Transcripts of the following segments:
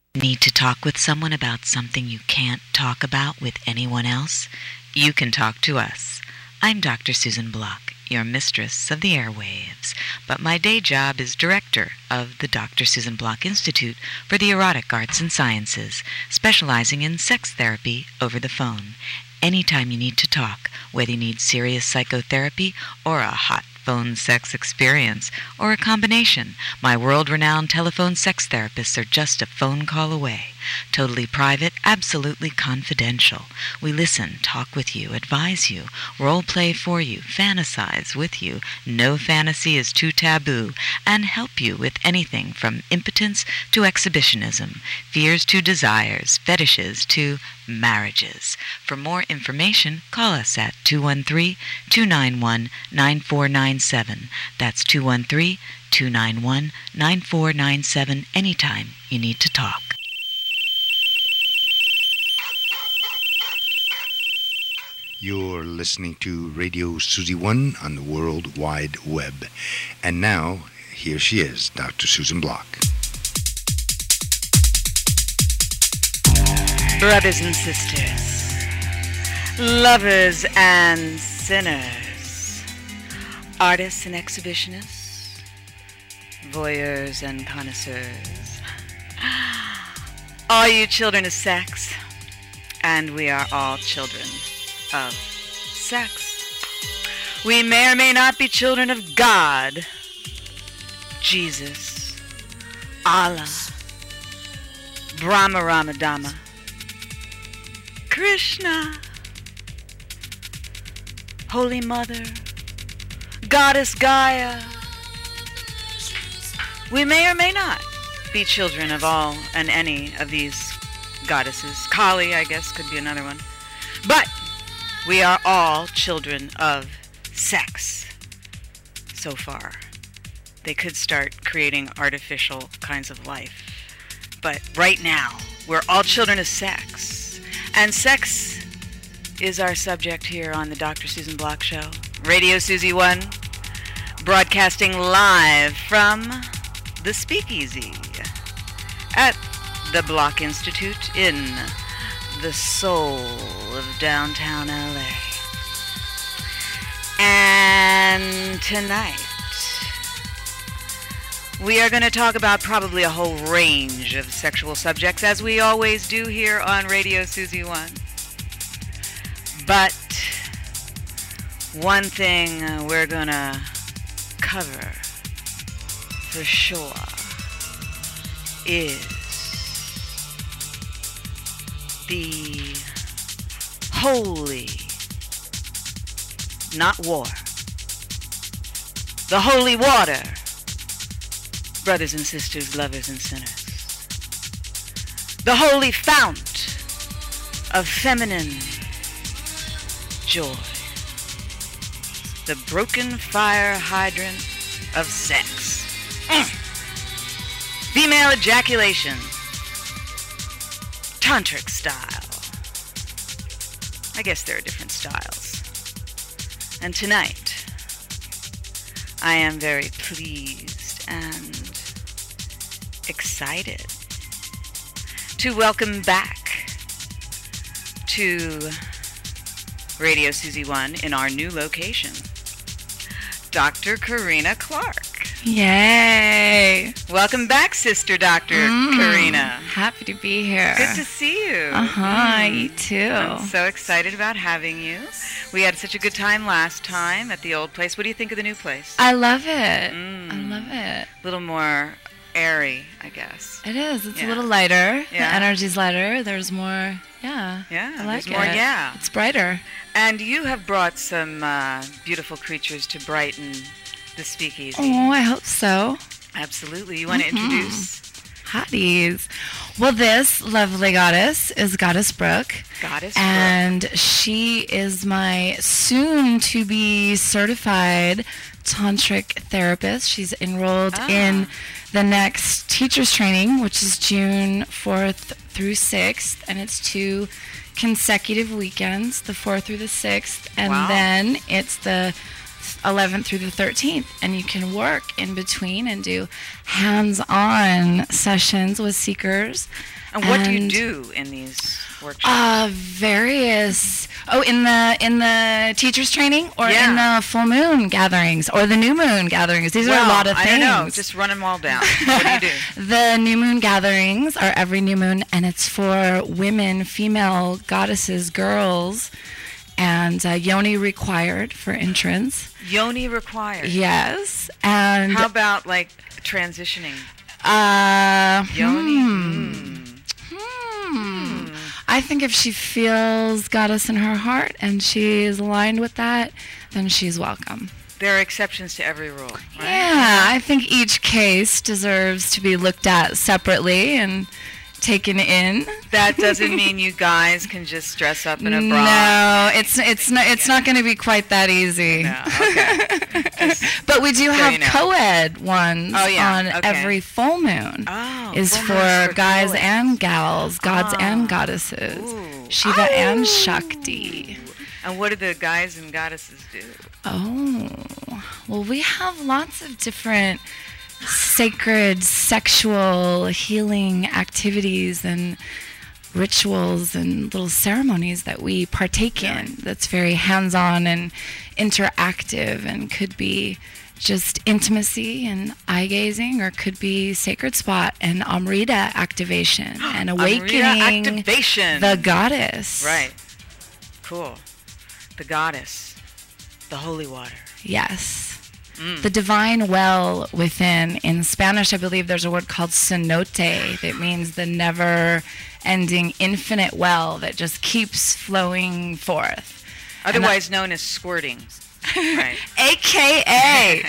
Need to talk with someone about something you can't talk about with anyone else? You can talk to us. I'm Dr. Susan Block, your mistress of the airwaves, but my day job is director of the Dr. Susan Block Institute for the Erotic Arts and Sciences, specializing in sex therapy over the phone. Anytime you need to talk, whether you need serious psychotherapy or a hot phone sex experience, or a combination, my world-renowned telephone sex therapists are just a phone call away. Totally private, absolutely confidential. We listen, talk with you, advise you, role play for you, fantasize with you. No fantasy is too taboo, and help you with anything from impotence to exhibitionism, fears to desires, fetishes to marriages. For more information, call us at 213-291-9497. That's 213-291-9497 anytime you need to talk. You're listening to Radio Susie One on the World Wide Web. And now, here she is, Dr. Susan Block. Brothers and sisters, lovers and sinners, artists and exhibitionists, voyeurs and connoisseurs, all you children of sex, and we are all children of sex. We may or may not be children of God, Jesus, Allah, Brahma Ramadama, Krishna, Holy Mother, Goddess Gaia. We may or may not be children of all and any of these goddesses. Kali, I guess, could be another one. But we are all children of sex so far. They could start creating artificial kinds of life. But right now, we're all children of sex. And sex is our subject here on the Dr. Susan Block Show. Radio Susie One, broadcasting live from the Speakeasy at the Block Institute in the soul of downtown LA. And tonight, we are going to talk about probably a whole range of sexual subjects, as we always do here on Radio Susie One. But one thing we're going to cover for sure is the holy, not war, the holy water, brothers and sisters, lovers and sinners, the holy fount of feminine joy, the broken fire hydrant of sex, female ejaculation, tantric style. I guess there are different styles. And tonight, I am very pleased and excited to welcome back to Radio Susie One in our new location, Dr. Karina Clark. Yay! Welcome back, Sister Dr. Karina. Happy to be here. Good to see you. You too. I'm so excited about having you. We had such a good time last time at the old place. What do you think of the new place? I love it. I love it. A little more airy, I guess. It is. It's a little lighter. Yeah. The energy's lighter. There's more, I like there's more, it. It's brighter. And you have brought some beautiful creatures to brighten the Speakeasy. Oh, I hope so. Absolutely. You want to introduce? Hotties. Well, this lovely goddess is Goddess Brooke. Goddess and Brooke. She is my soon-to-be certified tantric therapist. She's enrolled in the next teacher's training, which is June 4th through 6th, and it's 2 consecutive weekends, the 4th through the 6th, and then it's the 11th through the 13th, and you can work in between and do hands-on sessions with seekers. And what do you do in these workshops? Various. Oh, in the teachers training, or Yeah. in the full moon gatherings, or the new moon gatherings. These are a lot of things. I don't know. Just run them all down. What do you do? The new moon gatherings are every new moon, and it's for women, female goddesses, girls, and yoni required for entrance. Yoni required. Yes, and How about like transitioning? Yoni. I think if she feels goddess in her heart and she is aligned with that, then she's welcome. There are exceptions to every rule, right? Yeah, I think each case deserves to be looked at separately and taken in. That doesn't mean you guys can just dress up in a bra. No, it's not going to be quite that easy. No, okay. But we do have you know. co-ed ones on okay. every full moon. Oh, is full for moons for guys co-eds. and gals, gods and goddesses, Ooh. Shiva and Shakti. And what do the guys and goddesses do? Oh, well, we have lots of different sacred sexual healing activities and rituals and little ceremonies that we partake in that's very hands-on and interactive, and could be just intimacy and eye gazing, or could be sacred spot and Amrita activation and awakening Amrita activation. the goddess. Right. Cool. The goddess. The holy water. Yes. The divine well within. In Spanish, I believe there's a word called cenote that means the never-ending infinite well that just keeps flowing forth. Otherwise known as squirting. Right. AKA.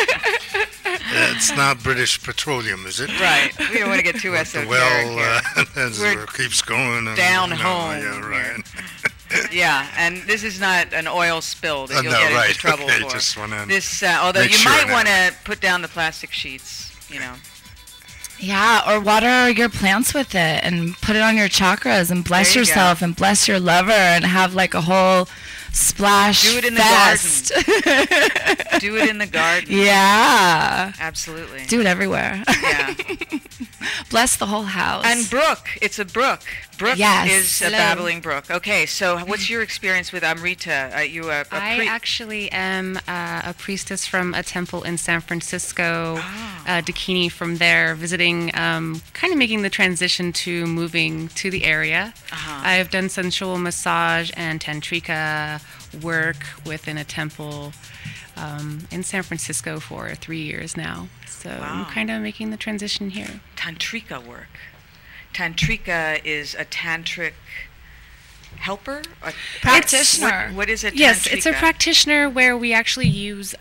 It's not British Petroleum, is it? Right. We don't want to get too The esoteric well here. We're keeps going. down no, home Yeah, right. Yeah, and this is not an oil spill that you'll no, get right. into trouble Okay, for. just wanna This, although make you sure might now. want to put down the plastic sheets, you know. Yeah, or water your plants with it and put it on your chakras and bless There you yourself and bless your lover and have like a whole splash Do it in the fest. garden. Do it in the garden. Yeah. Absolutely. Do it everywhere. Yeah. Bless the whole house. And brook. It's a brook. Brook Yes. is a Hello. babbling brook. Okay, so what's your experience with Amrita? You a I actually am a priestess from a temple in San Francisco, Dakini from there, visiting, kind of making the transition to moving to the area. I've done sensual massage and tantrika work within a temple in San Francisco for 3 years now. So I'm Wow. kind of making the transition here. tantrika work. Tantrika is a tantric helper? Practitioner. What is a tantrika? Yes, it's a practitioner where we actually use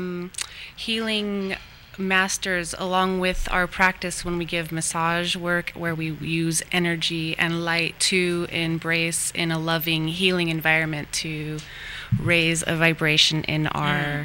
healing masters along with our practice when we give massage work, where we use energy and light to embrace in a loving, healing environment to raise a vibration in our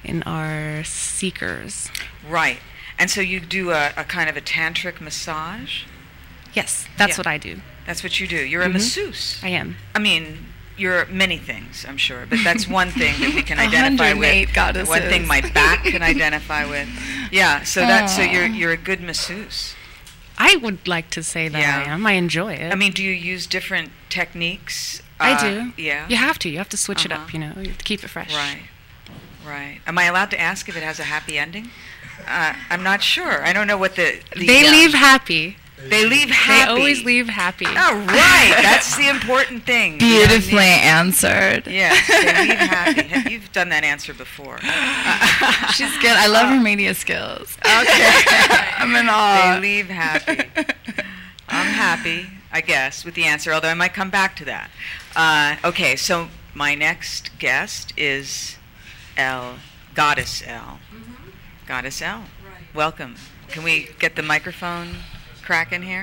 seekers. Right. And so you do a kind of a tantric massage? Yes, that's Yeah. what I do. That's what you do. You're a masseuse. I am. I mean, you're many things, I'm sure, but that's one thing that we can identify 108 with. goddesses. One thing my back can identify with. Yeah, so you're a good masseuse. I would like to say that Yeah. I am. I enjoy it. I mean, do you use different techniques? I do. Yeah. You have to. You have to switch it Uh-huh. up, you know, to keep it fresh. Right. Right. Am I allowed to ask if it has a happy ending? I'm not sure. I don't know what the They leave happy. They leave happy. They always leave happy. Oh, right. That's the important thing. Beautifully answered. Yes, they leave happy. You've done that answer before. She's good. I love her media skills. Okay. I'm in awe. They leave happy. I'm happy, I guess, with the answer, although I might come back to that. Okay, so my next guest is Elle, Goddess Elle. Goddess Elle. Right. Welcome. Can we get the microphone cracking here?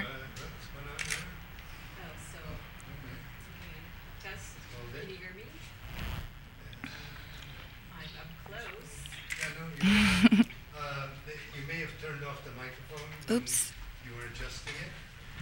You may have turned off the microphone. Oops. You were adjusting it.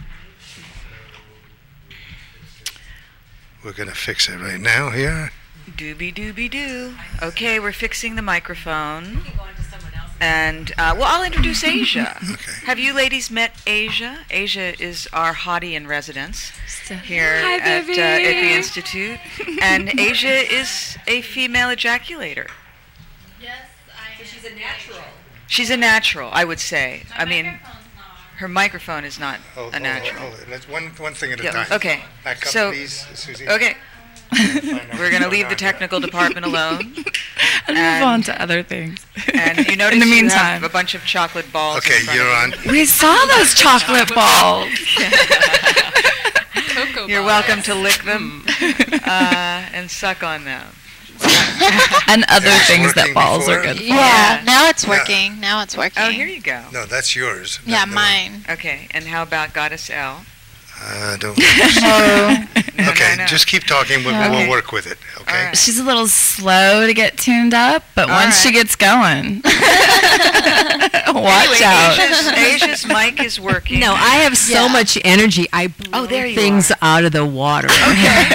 We're going to fix it right now here. Doobie-doobie-doo. Okay, we're fixing the microphone. And, I'll introduce Asia. Okay. Have you ladies met Asia? Asia is our hottie in residence here Hi, at baby. the Institute. And Asia is a female ejaculator. Yes, She's a natural. She's a natural, I would say. I mean, her microphone is not a natural. Hold it. Let's one thing at a Yeah, time. okay. Back up, So- please, Susie. Okay, Find out we're going to what's leave going the on technical department alone. And move on to other things. And you notice in the you meantime, have a bunch of chocolate balls. Okay, in front you're of on. you. we saw those chocolate balls. Cocoa You're balls. welcome to lick them and suck on them. And other It's things that working balls are before. good for. Yeah, now it's working. Now it's working. Oh, here you go. No, that's yours. Yeah, No, mine. Okay, and how about Goddess L? Don't. Oh, No, Okay, no. just keep talking. We'll Okay. work with it. Okay. All right. she's a little slow to get tuned up, but All once she right. gets going, watch Anyway, out. Asia's mic is working. No, I have so Yeah. much energy. I blow there you things are. out of the water. Okay.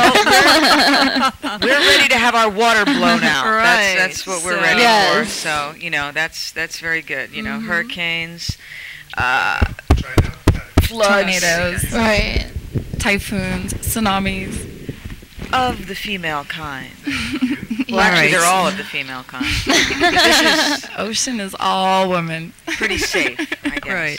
Well, we're ready to have our water blown out. Right. That's what we're So- ready Yes. for. So that's very good. You know, hurricanes, Try now. floods Tornadoes, Right. typhoons, tsunamis. of the female kind. Well, All actually, right. they're all of the female kind. This is Ocean is all women. pretty safe, I guess. Right.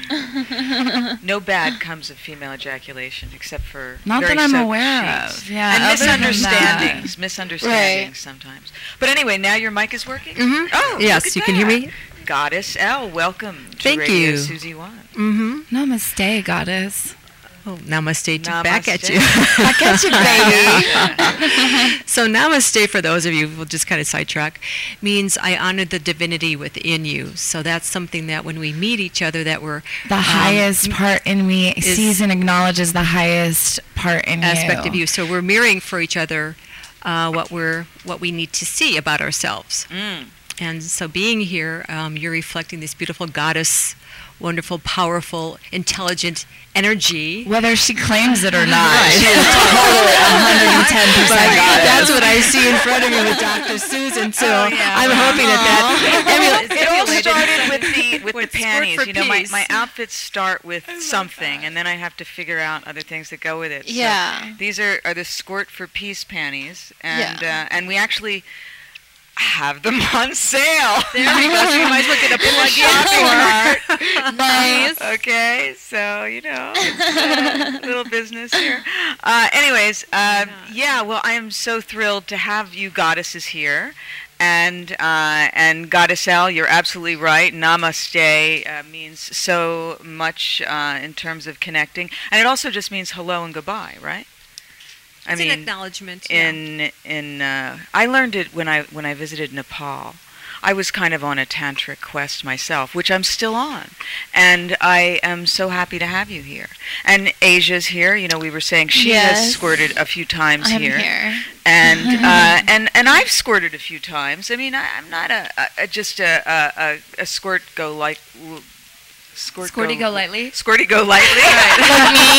No bad comes of female ejaculation, except for Not very that I'm soaked aware sheets. of. Yeah, And other than misunderstandings. that. Misunderstandings Right. sometimes. But anyway, now your mic is working? Mhm. Oh, Yes, look at you can hear that. me? Goddess L, welcome to Thank Radio you. Susie One. Mm-hmm. Namaste, goddess. Oh, namaste, back at Namaste. you. Back at you, baby. So namaste, for those of you who will just kind of sidetrack, means I honor the divinity within you. So that's something that when we meet each other, that we're The highest part in me is- sees and acknowledges the highest part in aspect you. of you. So we're mirroring for each other what we need to see about ourselves. Mm. And so being here, you're reflecting this beautiful goddess, wonderful, powerful, intelligent energy. Whether she claims it or not, Right. she is totally 110% But goddess. that's what I see in front of me with Dr. Susan. So Oh, yeah. I'm hoping that It all emulated. started with the With panties. Squirt for You know, my Peace. outfits start with something, and then I have to figure out other things that go with it. So Yeah. these are the Squirt for Peace panties, and Yeah. and we actually have them on sale. There we go. So you might as well get a plug in for. Nice. Okay, so it's a little business here. Anyways, yeah. Well, I am so thrilled to have you goddesses here, and Goddess L, you're absolutely right. Namaste means so much in terms of connecting, and it also just means hello and goodbye, right? It's an acknowledgement. I learned it when I visited Nepal. I was kind of on a tantric quest myself, which I'm still on, and I am so happy to have you here. And Asia's here. You know, we were saying she has Yes. squirted a few times I'm here, here. and I've squirted a few times. I mean, I'm not just a squirt go like. Squirty go lightly. Squirty go lightly. Like me.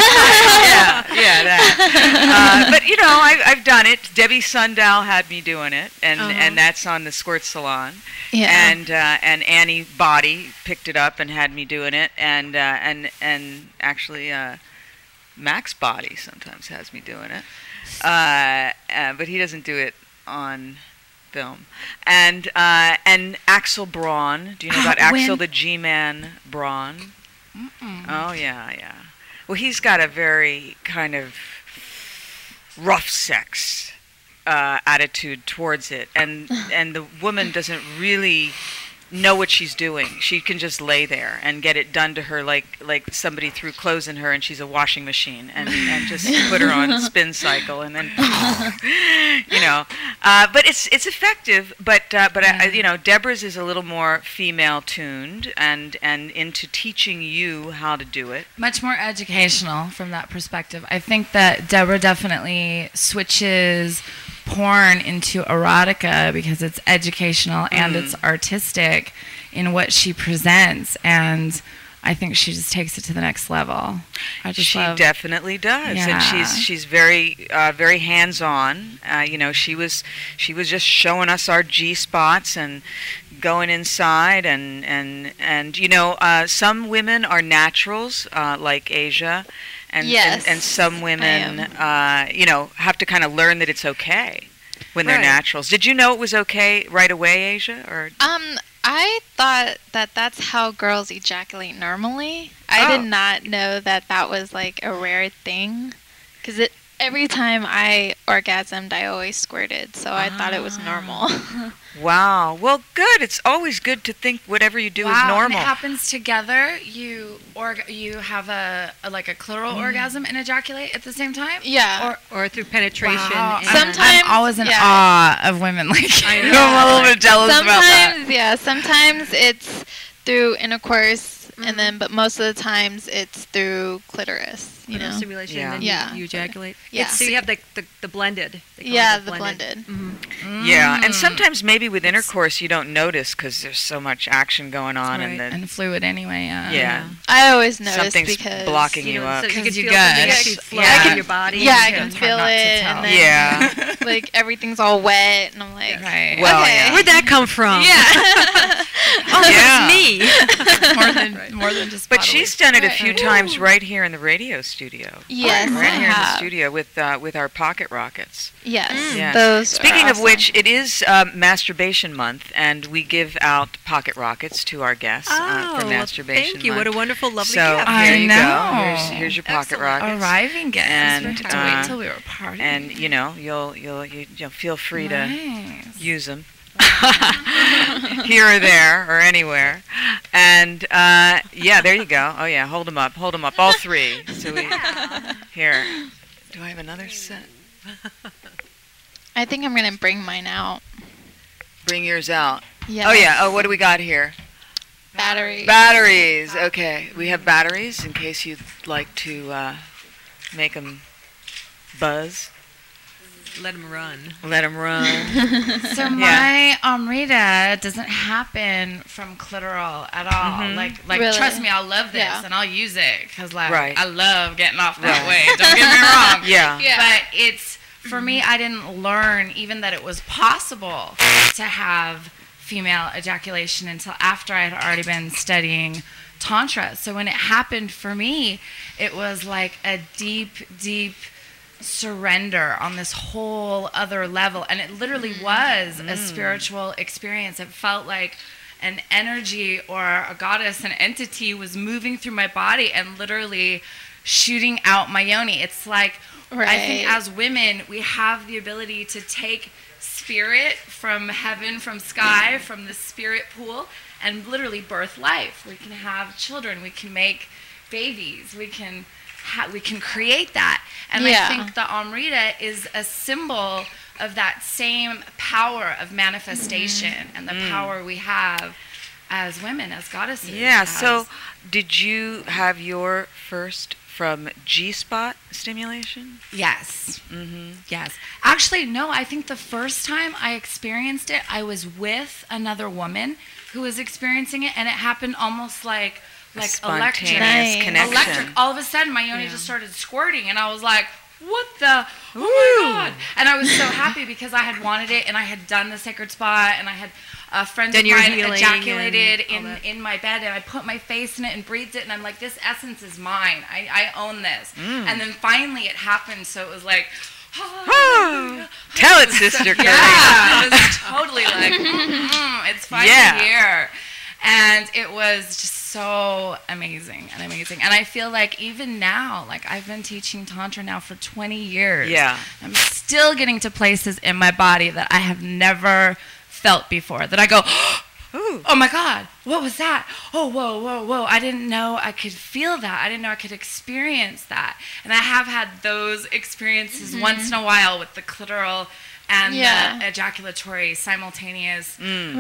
yeah, that. But you know, I've done it. Debbie Sundow had me doing it, and that's on the Squirt Salon. Yeah. And Annie Body picked it up and had me doing it, and actually Max Body sometimes has me doing it, but he doesn't do it on film. And Axel Braun. Do you know about Axel the G-Man Braun? Oh yeah. Well, he's got a very kind of rough sex attitude towards it, and the woman doesn't really know what she's doing. She can just lay there and get it done to her like somebody threw clothes in her and she's a washing machine, and just put her on spin cycle, and then you know. But it's effective. But you know, Deborah's is a little more female tuned and into teaching you how to do it. Much more educational from that perspective. I think that Deborah definitely switches porn into erotica because it's educational and it's artistic in what she presents, and I think she just takes it to the next level. I just She love. definitely does, Yeah. and she's very very hands-on. She was just showing us our G spots and going inside, and some women are naturals, like Asia, and Yes, and some women have to kind of learn that it's okay when they're Right. naturals. Did you know it was okay right away, Asia, or? I thought that that's how girls ejaculate normally. I did Oh. not know that that was like a rare thing. Because every time I orgasmed, I always squirted. So I thought it was normal. Wow. Well, good. It's always good to think whatever you do is Wow, normal. and it happens together. You have a clitoral orgasm and ejaculate at the same time. Yeah. Or through penetration. Wow. and- Sometimes- I'm always in yeah. awe of women like you. I know. I'm a little bit jealous about that. Sometimes, yeah. Sometimes it's through intercourse, and then, but most of the times it's through clitoris. You know. Stimulation, Yeah. and then Yeah. you ejaculate. Yeah. So you have the blended. They call Yeah, it the blended. Yeah, and sometimes maybe with intercourse you don't notice because there's so much action going on, Right. and the And fluid anyway. yeah, I always notice something's because blocking you up. So you can 'Cause you feel something gush. actually flow Yeah. through your body. Yeah, I Yeah, can it's hard feel not to it, tell. and then Yeah. like everything's all wet, and I'm like, Right. Well, okay. yeah. Where'd that come from? Yeah. Oh, Yeah. that's me. more than just. But bodily. she's done it a Right. few times right here in the radio studio. Yes, right I here in the have. studio with our pocket rockets. Yes, Yeah. those. Speaking are of awesome. which, it is masturbation month, and we give out pocket rockets to our guests Oh, for well, masturbation thank you. month. What a wonderful, lovely So gift. here I you know. go. Here's your pocket Excellent. rockets. arriving guests. And, we have to wait till we were partying. And you'll feel free to Nice. use them here or there or anywhere. And yeah, there you go. Oh yeah, hold them up, all three. So we here. Do I have another set? I think I'm gonna bring mine out. Bring yours out. Yes. Oh yeah. Oh, what do we got here? Battery. Batteries. Okay, we have batteries in case you'd like to make them buzz. Let them run. Let them run. So my Amrita doesn't happen from clitoral at all. Mhm. Like Really? trust me, I'll love this Yeah. and I'll use it because Right. I love getting off that Right. way. Don't get me wrong. Yeah. Yeah. But it's for me, I didn't learn even that it was possible to have female ejaculation until after I had already been studying Tantra. So when it happened for me, it was like a deep, deep surrender on this whole other level. And it literally was a spiritual experience. It felt like an energy or a goddess, an entity was moving through my body and literally shooting out my yoni. It's like, I think Right. as women, we have the ability to take spirit from heaven, from sky, from the spirit pool, and literally birth life. We can have children. We can make babies. We can create that. And Yeah. I think the Amrita is a symbol of that same power of manifestation and the power we have as women, as goddesses. Yeah, as- so did you have your first from G-spot stimulation? Yes. Mm-hmm. Yes. Actually, no, I think the first time I experienced it, I was with another woman who was experiencing it, and it happened almost like electric. Spontaneous Nice. connection. Electric. All of a sudden, my yoni just started squirting, and I was like, what the? Oh my God. And I was so happy because I had wanted it, and I had done the sacred spot, and I had a friend Done of your mine healing ejaculated and all that. in my bed, and I put my face in it and breathed it, and I'm like, this essence is mine. I own this. And then finally it happened, so it was like, hallelujah. Tell it, Sister Curry. Yeah, it was totally like, it's finally Yeah. here. And it was just so amazing. And I feel like even now, like I've been teaching Tantra now for 20 years. Yeah. I'm still getting to places in my body that I have never felt before. That I go, Ooh. oh my God, what was that? Oh, whoa, whoa, whoa. I didn't know I could feel that. I didn't know I could experience that. And I have had those experiences once in a while with the clitoral and Yeah. the ejaculatory simultaneous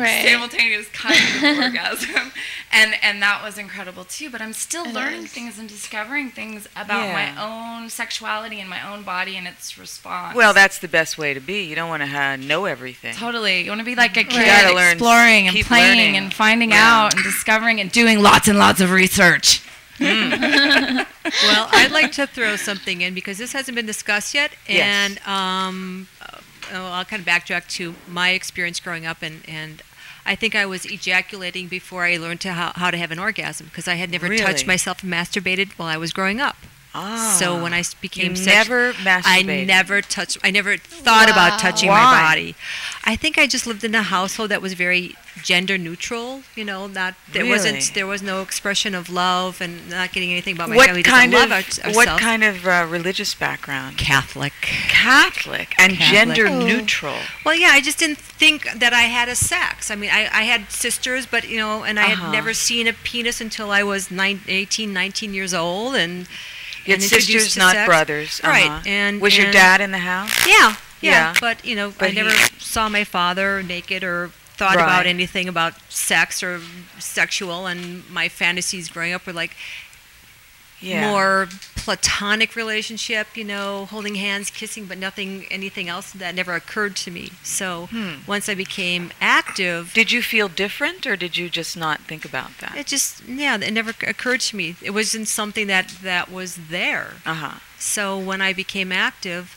kind of orgasm. And that was incredible too. But I'm still It learning is. things and discovering things about Yeah. my own sexuality and my own body and its response. Well, that's the best way to be. You don't want to know everything. Totally. You want to be like a You gotta kid learn, exploring and keep playing learning. and finding Yeah. out and discovering and doing lots and lots of research. Well, I'd like to throw something in because this hasn't been discussed yet, and Yes. I'll kind of backtrack to my experience growing up, and I think I was ejaculating before I learned how to have an orgasm because I had never Really? touched myself and masturbated while I was growing up. Ah. So when I became You sexual, never masturbated. I never thought about touching my Why? body. I think I just lived in a household that was very gender neutral. Really? There was no expression of love and not getting anything about my family. What kind love of ourselves. what kind of religious background? Catholic. Catholic and Catholic. gender Oh. neutral. Well, yeah, I just didn't think that I had a sex. I mean, I had sisters, but and I Uh-huh. had never seen a penis until I was 18, 19 years old, and You had introduced sisters, to not sex. brothers. Right, Uh-huh. and was your and- dad in the house? Yeah, Yeah. but But I never he- saw my father naked or thought Right. about anything about sex or sexual, and my fantasies growing up were like Yeah. more platonic relationship, holding hands, kissing, but anything else that never occurred to me. So once I became active, Did you feel different, or did you just not think about that? it never occurred to me. It wasn't something that was there. Uh-huh. So when I became active,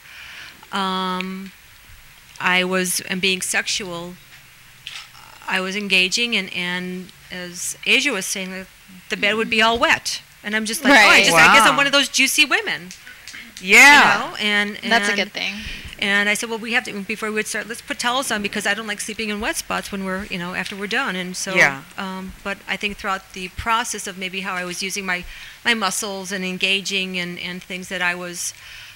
and being sexual, I was engaging, and as Asia was saying, the bed would be all wet. And I'm just like, Right. I guess I'm Wow. one of those juicy women. Yeah. And That's a good thing. And I said, well, we have to, before we would start, let's put towels on because I don't like sleeping in wet spots when we're, after we're done. And so, Yeah. But I think throughout the process of maybe how I was using my muscles and engaging and things that I was,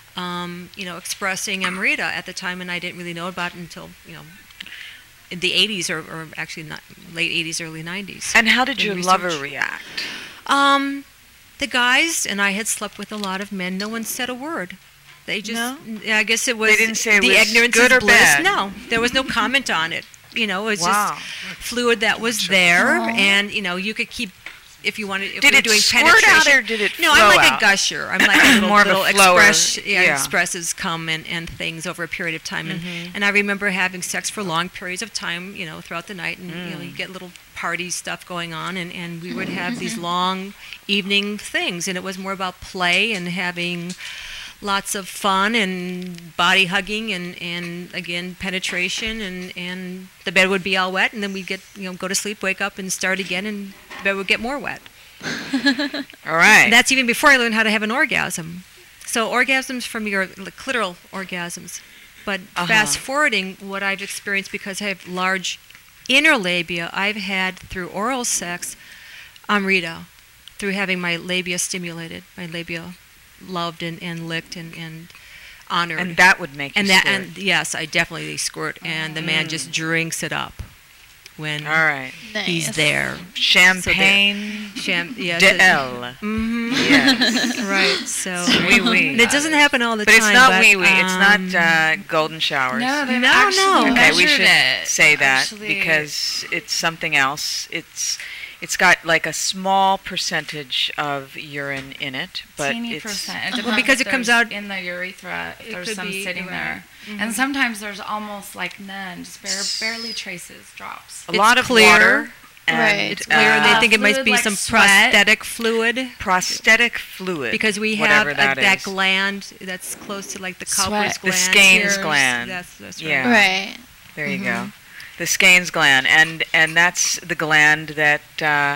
expressing Amrita at the time, and I didn't really know about it until, in the 80s or actually not late 80s, early 90s. And how did in your research. lover react? The guys, and I had slept with a lot of men, no one said a word. They just, No? I guess it was They didn't say it the was ignorance good is or bliss. bad? No, there was no comment on it. It was Wow. just fluid that was there, Aw. and you could keep if you wanted. If Did you were it doing squirt penetration. out or did it No, flow I'm like out? a gusher. I'm like a little, More of a flower, yeah. expresses cum and things over a period of time, Mm-hmm. and I remember having sex for long periods of time, throughout the night, and Mm. you get little party stuff going on, and we would have these long evening things, and it was more about play and having lots of fun and body hugging and again penetration and the bed would be all wet, and then we'd get go to sleep, wake up, and start again, and the bed would get more wet. All right. And that's even before I learned how to have an orgasm. So orgasms from your clitoral orgasms. But fast forwarding what I've experienced, because I have large inner labia, I've had through oral sex, Amrita, through having my labia stimulated, my labia loved and licked and honored. And that would make you squirt. And yes, I definitely squirt, and the man just drinks it up when All right. he's Nice. there. Champagne Yeah, de L. Mm-hmm. Yes. Right. So Wee wee. and it doesn't happen all the But time. it's not wee wee. It's not um, golden showers. No, they've No, actually no. Okay, we measured should it. say that Actually, because it's something else. It's got like a small percentage of urine in it, but teeny it's percent. It Well, depends because if it comes there's out- in the urethra. If It there's could some be, sitting right. there, and sometimes there's almost like none, just barely traces, drops. a lot of clear. water and Right. It's clear, and they think it might fluid be like some sweat. prosthetic fluid prosthetic fluid. because we have whatever that is. gland that's close to like the Sweat. Cowper's The gland. Skene's Tears. gland. That's right. Yeah. Right. There you go. The Skene's gland, and that's the gland that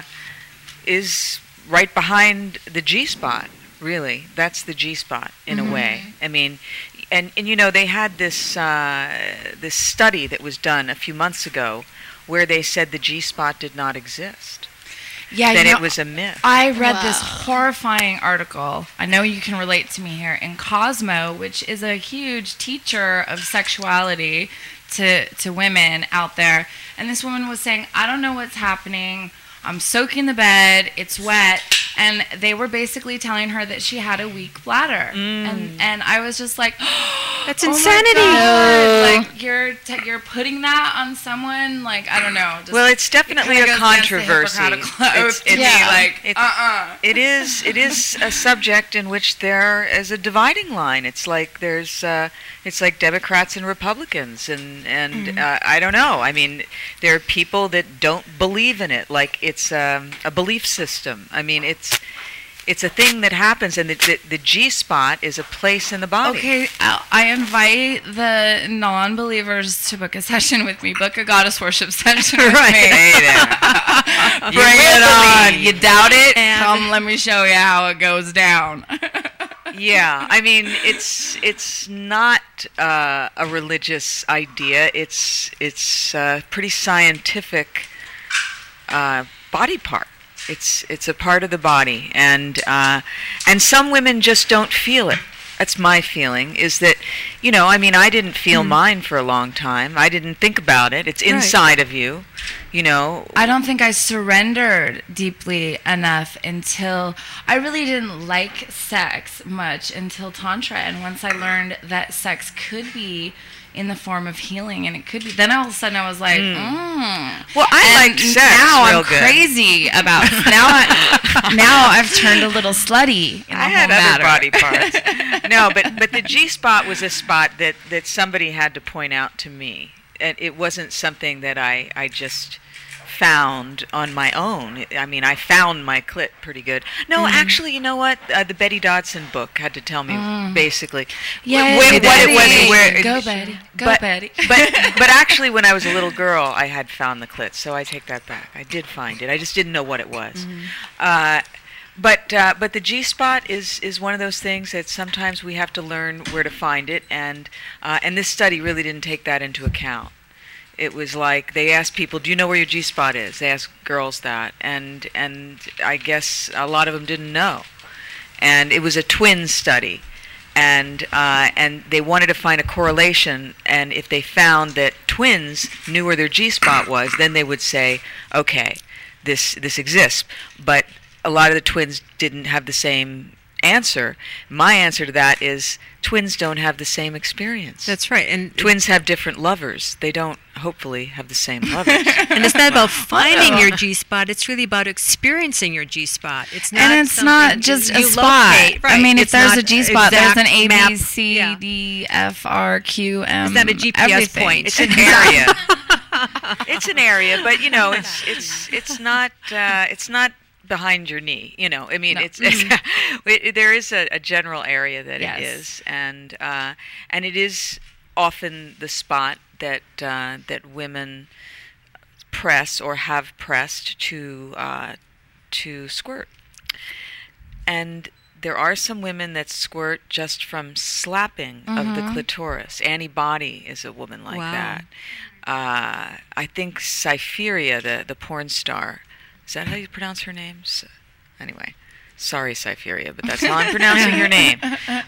is right behind the G spot. Really, that's the G spot in a way. I mean, and they had this this study that was done a few months ago, where they said the G spot did not exist. Yeah, That it was a myth. I read this Wow. horrifying article. I know you can relate to me here in Cosmo, which is a huge teacher of sexuality to women out there. And this woman was saying, I don't know what's happening. I'm soaking the bed. It's wet. And they were basically telling her that she had a weak bladder. And I was just like, That's oh my insanity. God. Like you're putting that on someone. Like I don't know. Just, Well, it's definitely it a kinda goes against the controversy. Hippocratic oath to It's- me, yeah. like It's- It is a subject in which there is a dividing line. It's like there's it's like Democrats and Republicans, and I don't know. I mean, there are people that don't believe in it, like it's a belief system. I mean, It's a thing that happens, and the G spot is a place in the body. Okay, I invite the non-believers to book a session with me. Book a goddess worship session with me. Hey there. Bring it on. You doubt it? Come, let me show you how it goes down. Yeah, I mean, it's not a religious idea. It's a pretty scientific body part. It's a part of the body, and some women just don't feel it. That's my feeling, is that, I mean, I didn't feel mine for a long time. I didn't think about it. It's inside of you, I don't think I surrendered deeply enough until I really didn't like sex much until Tantra. And once I learned that sex could be in the form of healing, and it could be, then all of a sudden I was like, Well, I like sex. Now real I'm good. crazy about now I've turned a little slutty in the I had whole other matter. body parts. No, but the G spot was a spot that somebody had to point out to me. And it wasn't something that I just found on my own. I mean, I found my clit pretty good. No, actually, you know what? The Betty Dodson book had to tell me basically. Yeah, what it was. Where, go Betty, go but, Betty. but actually, when I was a little girl, I had found the clit, so I take that back. I did find it. I just didn't know what it was. But the G spot is one of those things that sometimes we have to learn where to find it, and this study really didn't take that into account. It was like they asked people, "Do you know where your G spot is?" They asked girls that, and I guess a lot of them didn't know. And it was a twin study, and they wanted to find a correlation. And if they found that twins knew where their G spot was, then they would say, "Okay, this exists." But a lot of the twins didn't have the same answer. My answer to that is twins don't have the same experience. That's right. And twins have different lovers. They don't, hopefully, have the same lovers. And it's not about finding your G spot. It's really about experiencing your G spot. It's not. And it's not just a spot. Locate, right. I mean, if It's there's not a G spot, there's an A, map. B, C, D, F, R, Q, M. It's not a GPS everything. point. It's an area. It's an area, but it's not behind your knee. I mean, there is a general area that it is, and it is often the spot that women press or have pressed to squirt. And there are some women that squirt just from slapping of the clitoris. Annie Body is a woman like that. I think Cypheria, the porn star, is that how you pronounce her name? Anyway, sorry, Cypheria, but that's how I'm pronouncing her name.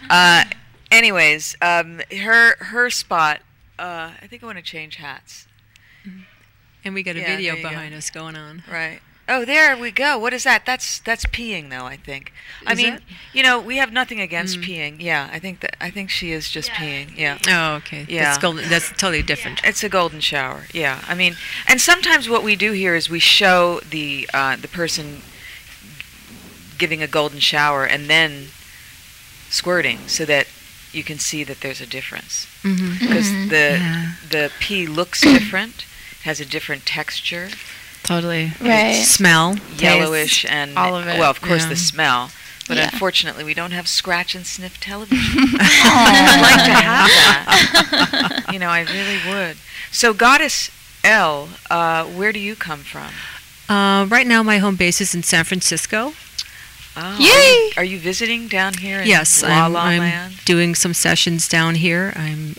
Anyways, her spot, I think I want to change hats. And we got a Yeah, video there you behind us going on. Right. Oh, there we go. What is that? That's peeing, though, I think. I mean, we have nothing against peeing. Yeah, I think she is just peeing. Yeah. Oh, okay. Yeah. That's totally different. It's a golden shower. Yeah. I mean, and sometimes what we do here is we show the person giving a golden shower and then squirting so that you can see that there's a difference. Because the pee looks different, has a different texture. Totally. Right. Smell. Yellowish and all of it. Well, of course, Yeah. the smell. But Yeah. unfortunately, we don't have scratch and sniff television. I'd like to have that. I really would. So, Goddess L, where do you come from? Right now, my home base is in San Francisco. Oh, Yay! Are you visiting down here in Yes, La I'm Land? doing some sessions down here. I'm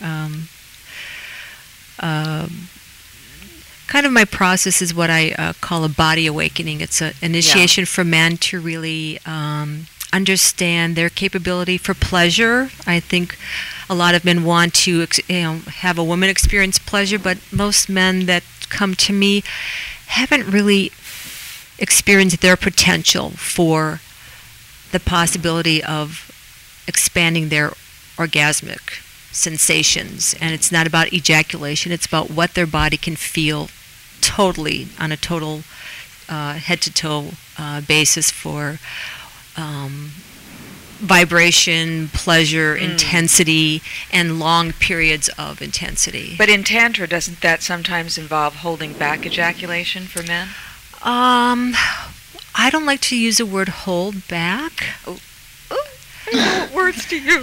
kind of my process is what I call a body awakening. It's an initiation for men to really understand their capability for pleasure. I think a lot of men want to have a woman experience pleasure, but most men that come to me haven't really experienced their potential for the possibility of expanding their orgasmic sensations. And it's not about ejaculation, it's about what their body can feel totally on a total head-to-toe basis for vibration, pleasure, intensity, and long periods of intensity. But in Tantra, doesn't that sometimes involve holding back ejaculation for men? I don't like to use the word hold back. What words do you? No.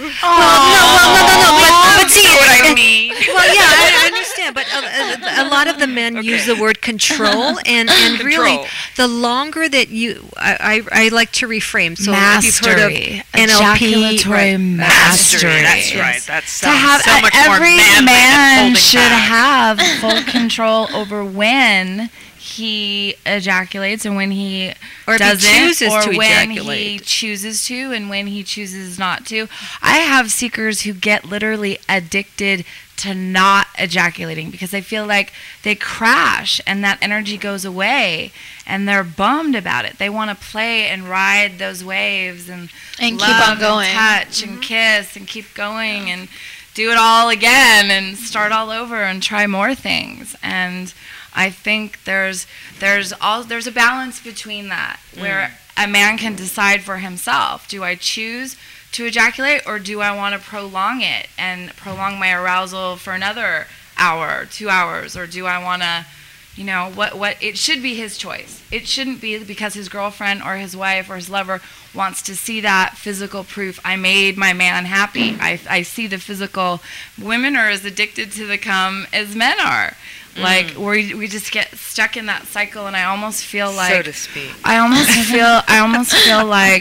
But see what I mean. Well, yeah, I understand, but a lot of the men use the word control, and really, the longer that I like to reframe. So if you've heard of NLP, ejaculatory mastery. That's right. That's To have so much more every manly than man holding should back. have full control over when he ejaculates and when he Or if he doesn't, chooses or to when ejaculate. he chooses to and when he chooses not to. I have seekers who get literally addicted to not ejaculating because they feel like they crash and that energy goes away and they're bummed about it. They want to play and ride those waves and And love keep on going. and touch and kiss and keep going and do it all again and start all over and try more things. And I think there's a balance between that where a man can decide for himself, do I choose to ejaculate or do I want to prolong it and prolong my arousal for another hour, 2 hours, or do I want to, what it should be his choice. It shouldn't be because his girlfriend or his wife or his lover wants to see that physical proof. I made my man happy. I see the physical. Women are as addicted to the cum as men are. Like we just get stuck in that cycle, and I almost feel like, so to speak. I almost feel like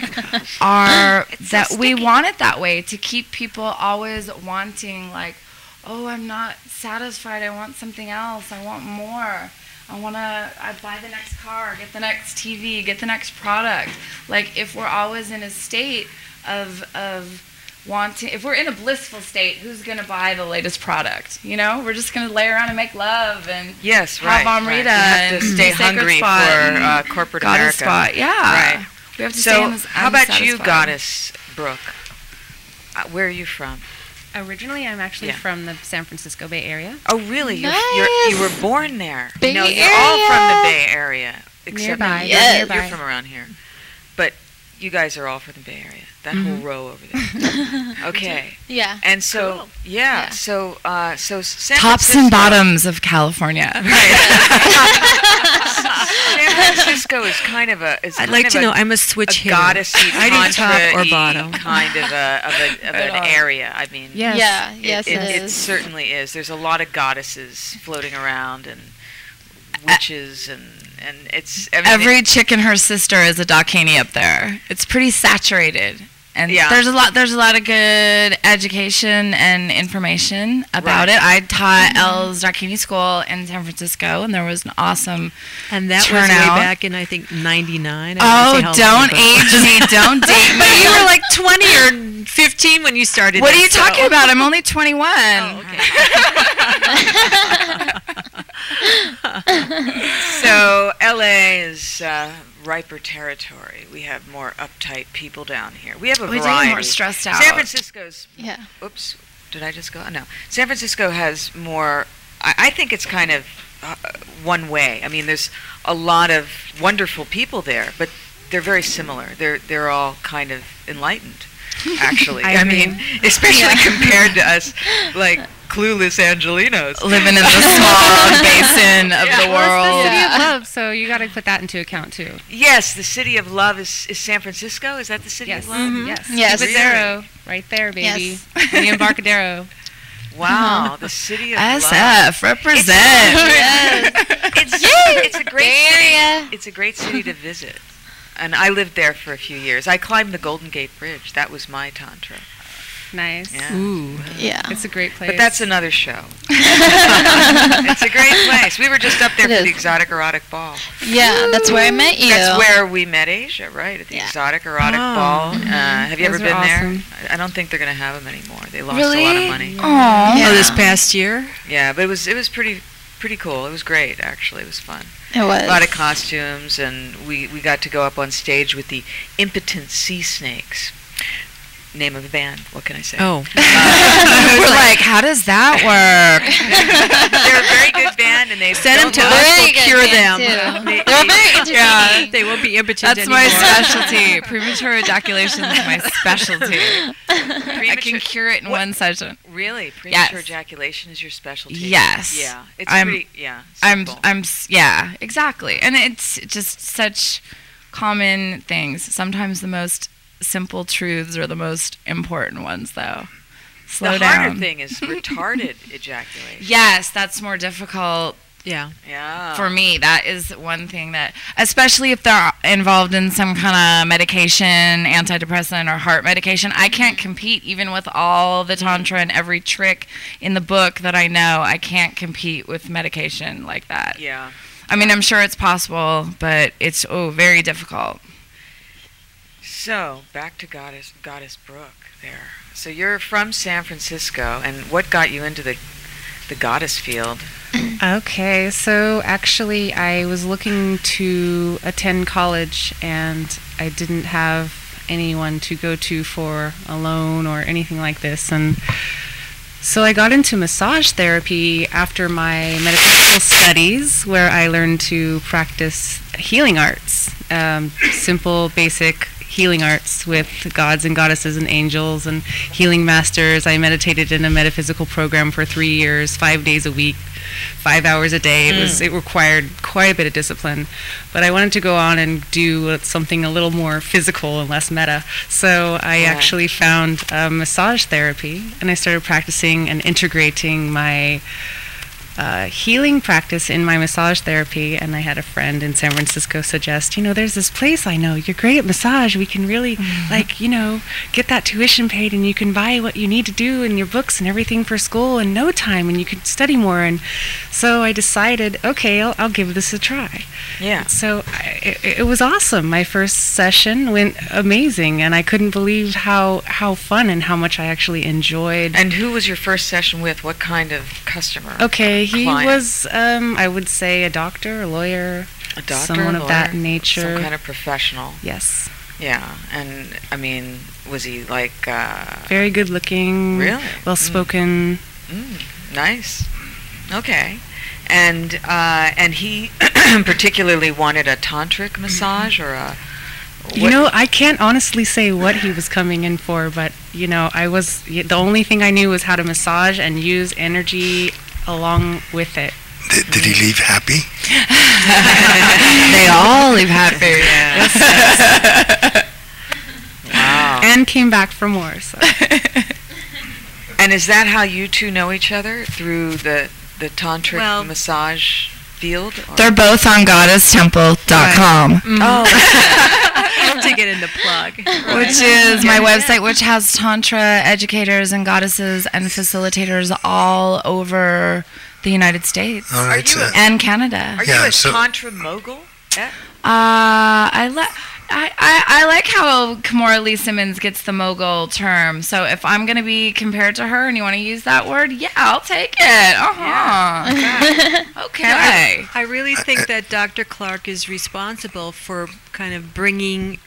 we want it that way to keep people always wanting, like, oh, I'm not satisfied. I want something else. I want more. I buy the next car, get the next TV, get the next product. Like, if we're always in a state of wanting, if we're in a blissful state, who's going to buy the latest product? We're just going to lay around and make love and have Amrita We have to and stay Sacred hungry Spot for corporate Goddess America. Spot. Yeah. Right. We have to stay So, in this how about you, unsatisfied. Goddess Brooke? Where are you from? Originally, I'm actually from the San Francisco Bay Area. Oh, really? You Nice. were born there. Bay You're all from the Area. Bay Area, except Nearby. you're, Yes. you're Nearby. from around here. But you guys are all from the Bay Area. That whole row over there. Okay. Yeah. And so, Yeah. so San Tops Francisco, and bottoms of California. San Francisco is kind of a. I'd like to know. I'm a switch hitter. goddessy, I do top or tantra-y bottom. kind of an area. I mean, Yes. Yeah. Yes, it is. certainly is. There's a lot of goddesses floating around and witches and it's I mean, Every chick and her sister is a Dakini up there. It's pretty saturated. And Yeah. there's a lot of good education and information about Right. it. I taught Elle's Dakini school in San Francisco, and there was an awesome And that was turnout. way back in, I think, 99. Oh, don't age me. Don't date me. But you were like 20 or 15 when you started. What are it, you so- talking about? I'm only 21. Oh, okay. So LA is riper territory. We have more uptight people down here. We have a We do variety. more stressed out. San Francisco's. Yeah. Oops, did I just go? No. San Francisco has more. I think it's kind of one way. I mean, there's a lot of wonderful people there, but they're very similar. They're all kind of enlightened, actually. I mean, especially compared to us, like clueless Angelinos. Living in the small basin of the Well, it's the world. city of love, so you got to put that into account too. Yes, the city of love is San Francisco. Is that the city Yes, of love? yes, Yes. Embarcadero, right there, baby. Me Embarcadero. Wow, the city of love. SF, represent. It's a great Bay city. Area. It's a great city to visit. And I lived there for a few years. I climbed the Golden Gate Bridge. That was my tantra. Nice. Yeah. Ooh. Yeah. It's a great place. But that's another show. It's a great place. We were just up there It for the is. Exotic Erotic Ball. Yeah, that's where I met you. That's where we met Asia, right? At the Yeah. Exotic Erotic Oh. Ball. Have you ever Those been are there? awesome. I don't think they're going to have them anymore. They lost Really? a lot of money. Aw. Yeah. Oh, this past year? Yeah, but it was pretty cool. It was great, actually. It was fun. It was. A lot of costumes, and we got to go up on stage with the Impotent Sea Snakes. Name of the band. What can I say? Oh. We're like, how does that work? They're a very good band, and they Send them to don't us, look- Very we'll good cure band, them. too. They're very entertaining. They won't be impotent That's anymore. my specialty. Premature ejaculation is my specialty. I can cure it in What? one session. Really, premature Yes. ejaculation is your specialty. Yes. Yeah, it's I'm- pretty. Yeah, simple. Yeah, exactly. And it's just such common things. Sometimes the most simple truths are the most important ones, though. Slow the down. harder thing is retarded ejaculation. Yes, that's more difficult. Yeah. Yeah. For me, that is one thing that, especially if they're involved in some kind of medication, antidepressant or heart medication, I can't compete even with all the Tantra and every trick in the book that I know. I can't compete with medication like that. Yeah. I mean, I'm sure it's possible, but it's very difficult. So, back to Goddess Brooke there. So you're from San Francisco, and what got you into the goddess field? Okay, so actually I was looking to attend college and I didn't have anyone to go to for a loan or anything like this, and so I got into massage therapy after my medical studies, where I learned to practice healing arts, simple, basic healing arts with gods and goddesses and angels and healing masters. I meditated in a metaphysical program for 3 years, 5 days a week, 5 hours a day. It required quite a bit of discipline, but I wanted to go on and do something a little more physical and less meta. So I actually found massage therapy, and I started practicing and integrating my healing practice in my massage therapy. And I had a friend in San Francisco suggest, there's this place I know, you're great at massage, we can really get that tuition paid, and you can buy what you need to do in your books and everything for school in no time, and you can study more. And so I decided, okay, I'll give this a try. Yeah. So it was awesome. My first session went amazing, and I couldn't believe how fun and how much I actually enjoyed. And who was your first session with? What kind of customer? Okay, he client? was, I would say, a doctor, a lawyer, A doctor, someone lawyer, of that nature. Some kind of professional. Yes. Yeah, and I mean, was he like... Very good looking. Really? Well spoken. Nice. Okay. And he particularly wanted a tantric massage or a... I can't honestly say what he was coming in for, but the only thing I knew was how to massage and use energy along with it. Did he leave happy? They all leave happy. Yeah. Wow. And came back for more. So. And is that how you two know each other? Through the tantric massage field? Or? They're both on goddesstemple.com. Right. Mm-hmm. To get in the plug. Which is my website, which has Tantra educators and goddesses and facilitators all over the United States. All right, and Canada. Are you a Tantra mogul? Yeah. I like how Kimora Lee Simmons gets the mogul term. So if I'm going to be compared to her and you want to use that word, yeah, I'll take it. Yeah. Okay. I really think that Dr. Clark is responsible for kind of bringing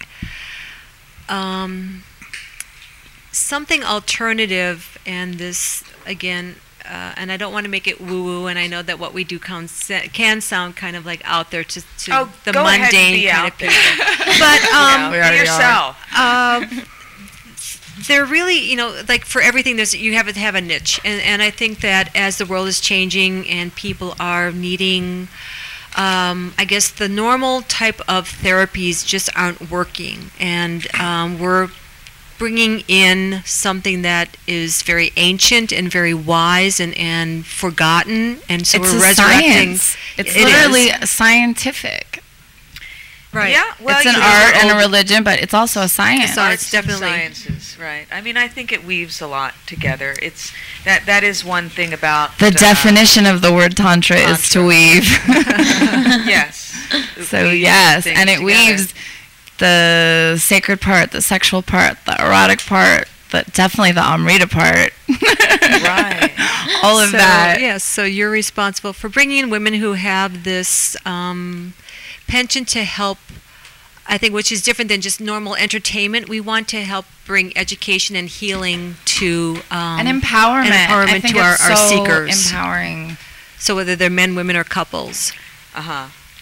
something alternative, and this, again, and I don't want to make it woo-woo, and I know that what we do can sound kind of like out there to the mundane kind of people. But be yourself. They're really, like for everything, you have to have a niche, and I think that as the world is changing and people are needing, I guess the normal type of therapies just aren't working, and we're bringing in something that is very ancient and very wise and forgotten, and so we're resurrecting. Science. It's literally scientific. Right. Yeah. Well, it's an art and a religion, but it's also a science. It's definitely sciences, right? I mean, I think it weaves a lot together. It's that is one thing about the definition of the word tantra is to weave. Yes. So yes, and it weaves the sacred part, the sexual part, the erotic part, but definitely the Amrita part. Right. All of that. Yes, so you're responsible for bringing in women who have this penchant to help, I think, which is different than just normal entertainment. We want to help bring education and healing to... and empowerment. I think to our so seekers. Empowering. So whether they're men, women, or couples. Uh-huh.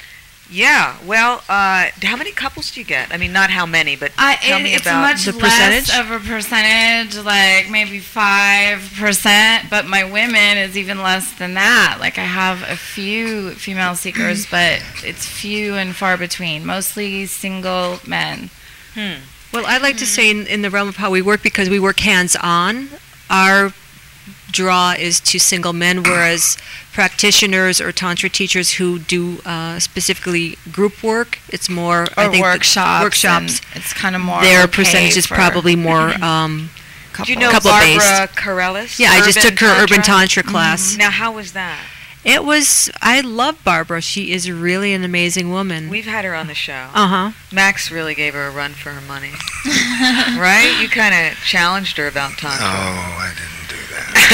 Yeah. Well, how many couples do you get? I mean, not how many, but tell me it's about much the less percentage. of a percentage, like maybe 5%. But my women is even less than that. Like I have a few female seekers, but it's few and far between. Mostly single men. Well, I'd like to say in the realm of how we work, because we work hands-on, our draw is to single men, whereas practitioners or tantra teachers who do specifically group work, it's more Or I think workshops. and It's kind of more. their okay percentage is for probably more Do you know couple Barbara Corellis? Yeah, I just took her urban Tantra? tantra class. Now, how was that? It was, I love Barbara. She is really an amazing woman. We've had her on the show. Uh-huh. Max really gave her a run for her money. Right? You kind of challenged her about Tantra. Oh, I didn't do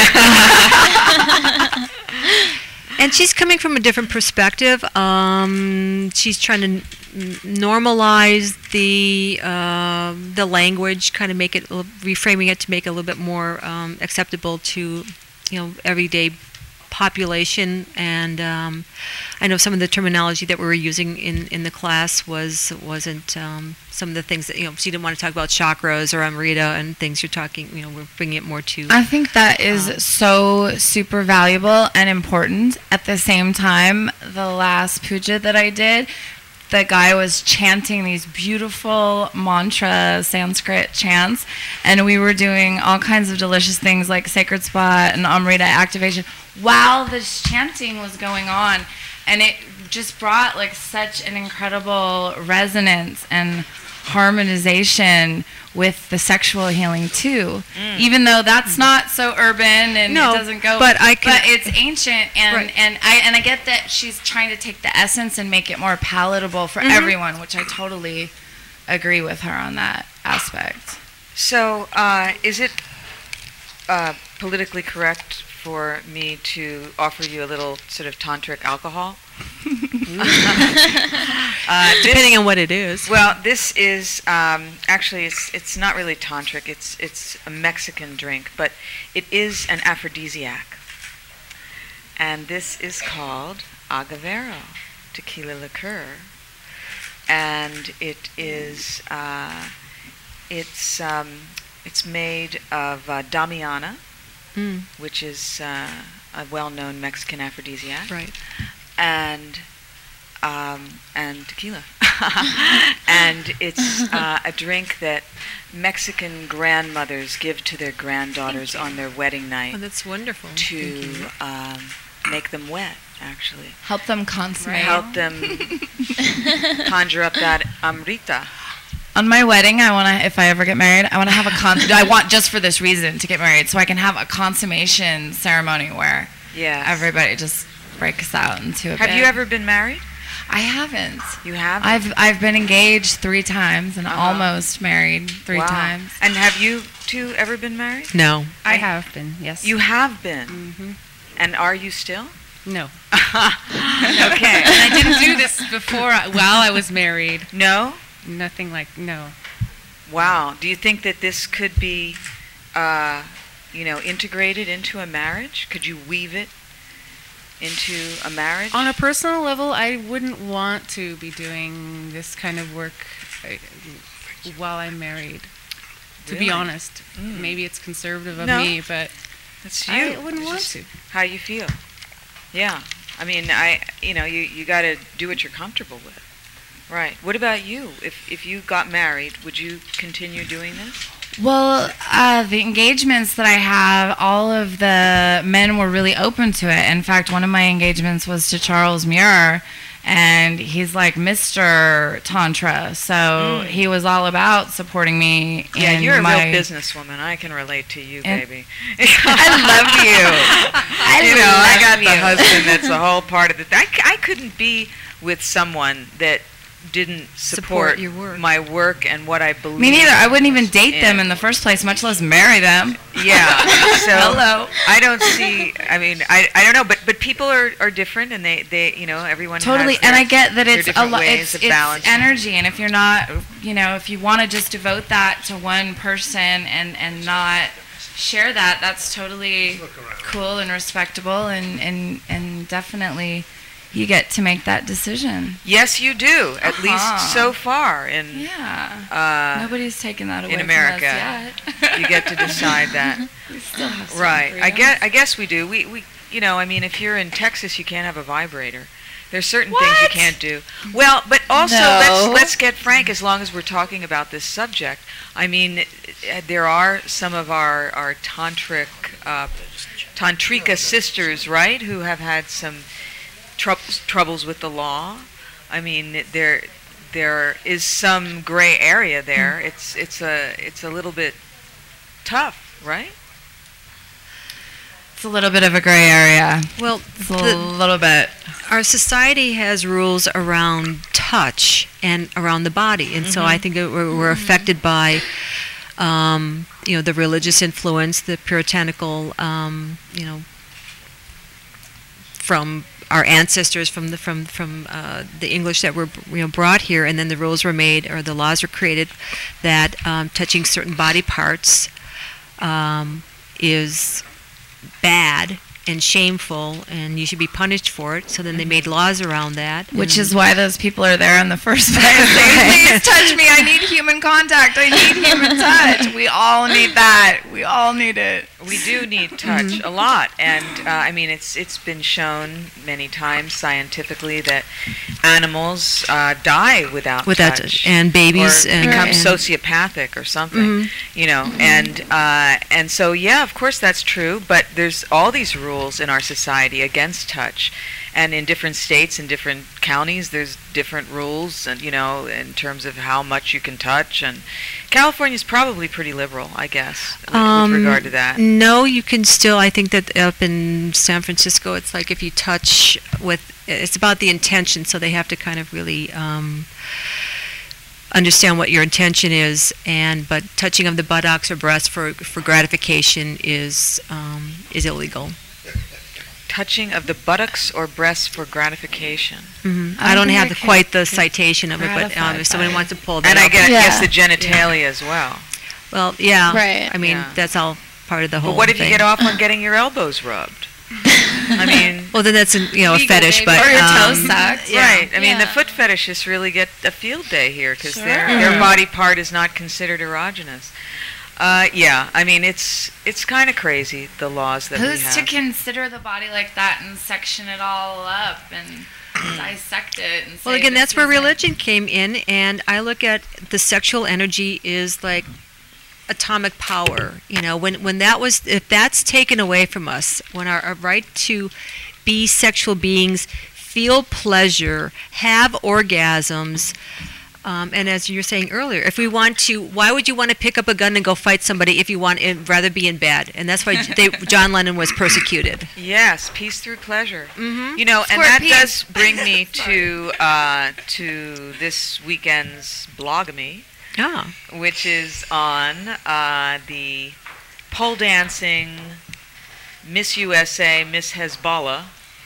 that. And she's coming from a different perspective. She's trying to normalize the language, kind of make it, reframing it to make it a little bit more acceptable to, everyday population. And I know some of the terminology that we were using in the class wasn't some of the things that she didn't want to talk about chakras or Amrita and things. You're talking, we're bringing it more to. I think that is so super valuable and important. At the same time, the last puja that I did, the guy was chanting these beautiful mantra Sanskrit chants, and we were doing all kinds of delicious things like sacred spot and Amrita activation while this chanting was going on, and it just brought like such an incredible resonance and harmonization with the sexual healing too. Even though that's not so urban and it doesn't go, but it's ancient, and Right. and I get that she's trying to take the essence and make it more palatable for everyone, which I totally agree with her on that aspect. So, is it politically correct for me to offer you a little sort of tantric alcohol? Depending on what it is. Well, this is actually it's not really tantric. It's a Mexican drink, but it is an aphrodisiac, and this is called agavero tequila liqueur, and it is it's made of Damiana, which is a well-known Mexican aphrodisiac, Right. and tequila. And it's a drink that Mexican grandmothers give to their granddaughters on their wedding night Oh, that's wonderful. to make them wet, actually. Help them consummate. Help them conjure up that amrita. On my wedding, if I ever get married, I want to have I want just for this reason to get married, so I can have a consummation ceremony where everybody just breaks out into a Have bit. you ever been married? I haven't. You haven't? I've been engaged 3 times and almost married 3 Wow. times. And have you two ever been married? I No. have been, yes. You have been. And are you still? No. Okay. And I didn't do this before while I was married. No? Nothing like, no. Wow. Do you think that this could be, integrated into a marriage? Could you weave it into a marriage? On a personal level, I wouldn't want to be doing this kind of work while I'm married. To be Really? honest. Maybe it's conservative of No. me, but That's you. I wouldn't It's want just to. How you feel. Yeah. I mean, you got to do what you're comfortable with. Right. What about you? If you got married, would you continue doing this? Well, the engagements that I have, all of the men were really open to it. In fact, one of my engagements was to Charles Muir, and he's like Mr. Tantra, so he was all about supporting me. Yeah, in you're a my real businesswoman. I can relate to you, And- baby. I love you. I got love the you. husband that's a whole part of it. I couldn't be with someone that didn't support your work. my work and what I believe. Me neither. I wouldn't even date them in. in the first place, much less marry them. Yeah. So Hello. I don't see. I mean, I don't know, but people are different, and they everyone Totally, has their, and I get that their it's a different lot. ways It's of balancing. energy, and if you're not, if you want to just devote that to one person and not share that's totally cool and respectable, and definitely, you get to make that decision. Yes, you do. At least so far in Nobody's taken that away in America. From us yet. You get to decide that. We still have some Right. freedom. I guess we do. We I mean, if you're in Texas, you can't have a vibrator. There's certain things you can't do. Well, but also let's get frank. As long as we're talking about this subject, I mean, there are some of our tantrika sisters, right, who have had some troubles with the law. I mean, there is some gray area there. It's a little bit tough, right? It's a little bit of a gray area. Well, It's a little bit. our society has rules around touch and around the body, and so I think that we're affected by, the religious influence, the puritanical, from our ancestors, from the English that were brought here, and then the rules were made or the laws were created that touching certain body parts is bad and shameful, and you should be punished for it. So then they made laws around that. Which is why those people are there in the first place. Please touch me. I need human contact. I need human touch. We all need that. We all need it. We do need touch a lot, and I mean it's been shown many times scientifically that animals die without touch, and babies or and become and sociopathic or something, and so of course that's true. But there's all these rules in our society against touch, and in different states and different counties there's different rules, and in terms of how much you can touch. And California's probably pretty liberal, I guess, with regard to that. No, you can still. I think that up in San Francisco, it's like if you touch it's about the intention, so they have to kind of really understand what your intention is. But touching of the buttocks or breasts for gratification is illegal. Touching of the buttocks or breasts for gratification. I don't have quite the citation of it, but if someone wants to pull that and up. I guess the genitalia as well. Well, yeah. Right. I mean, that's all part of the whole But what if thing. you get off on getting your elbows rubbed? I mean, Well, then that's a fetish, but Or your toes sucked. right. I mean, the Yeah. foot fetishists really get a field day here because their body part is not considered erogenous. I mean, it's kind of crazy, the laws that we Who's have. to consider the body like that and section it all up and dissect it and say well, again, this that's where isn't- religion came in, and I look at the sexual energy is like atomic power. If that's taken away from us, when our right to be sexual beings, feel pleasure, have orgasms. And as you were saying earlier, if we want to, why would you want to pick up a gun and go fight somebody if you want rather be in bed? And that's why John Lennon was persecuted. Yes, peace through pleasure. Mm-hmm. And that does bring me to this weekend's Blogamy, which is on the pole dancing Miss USA, Miss Hezbollah,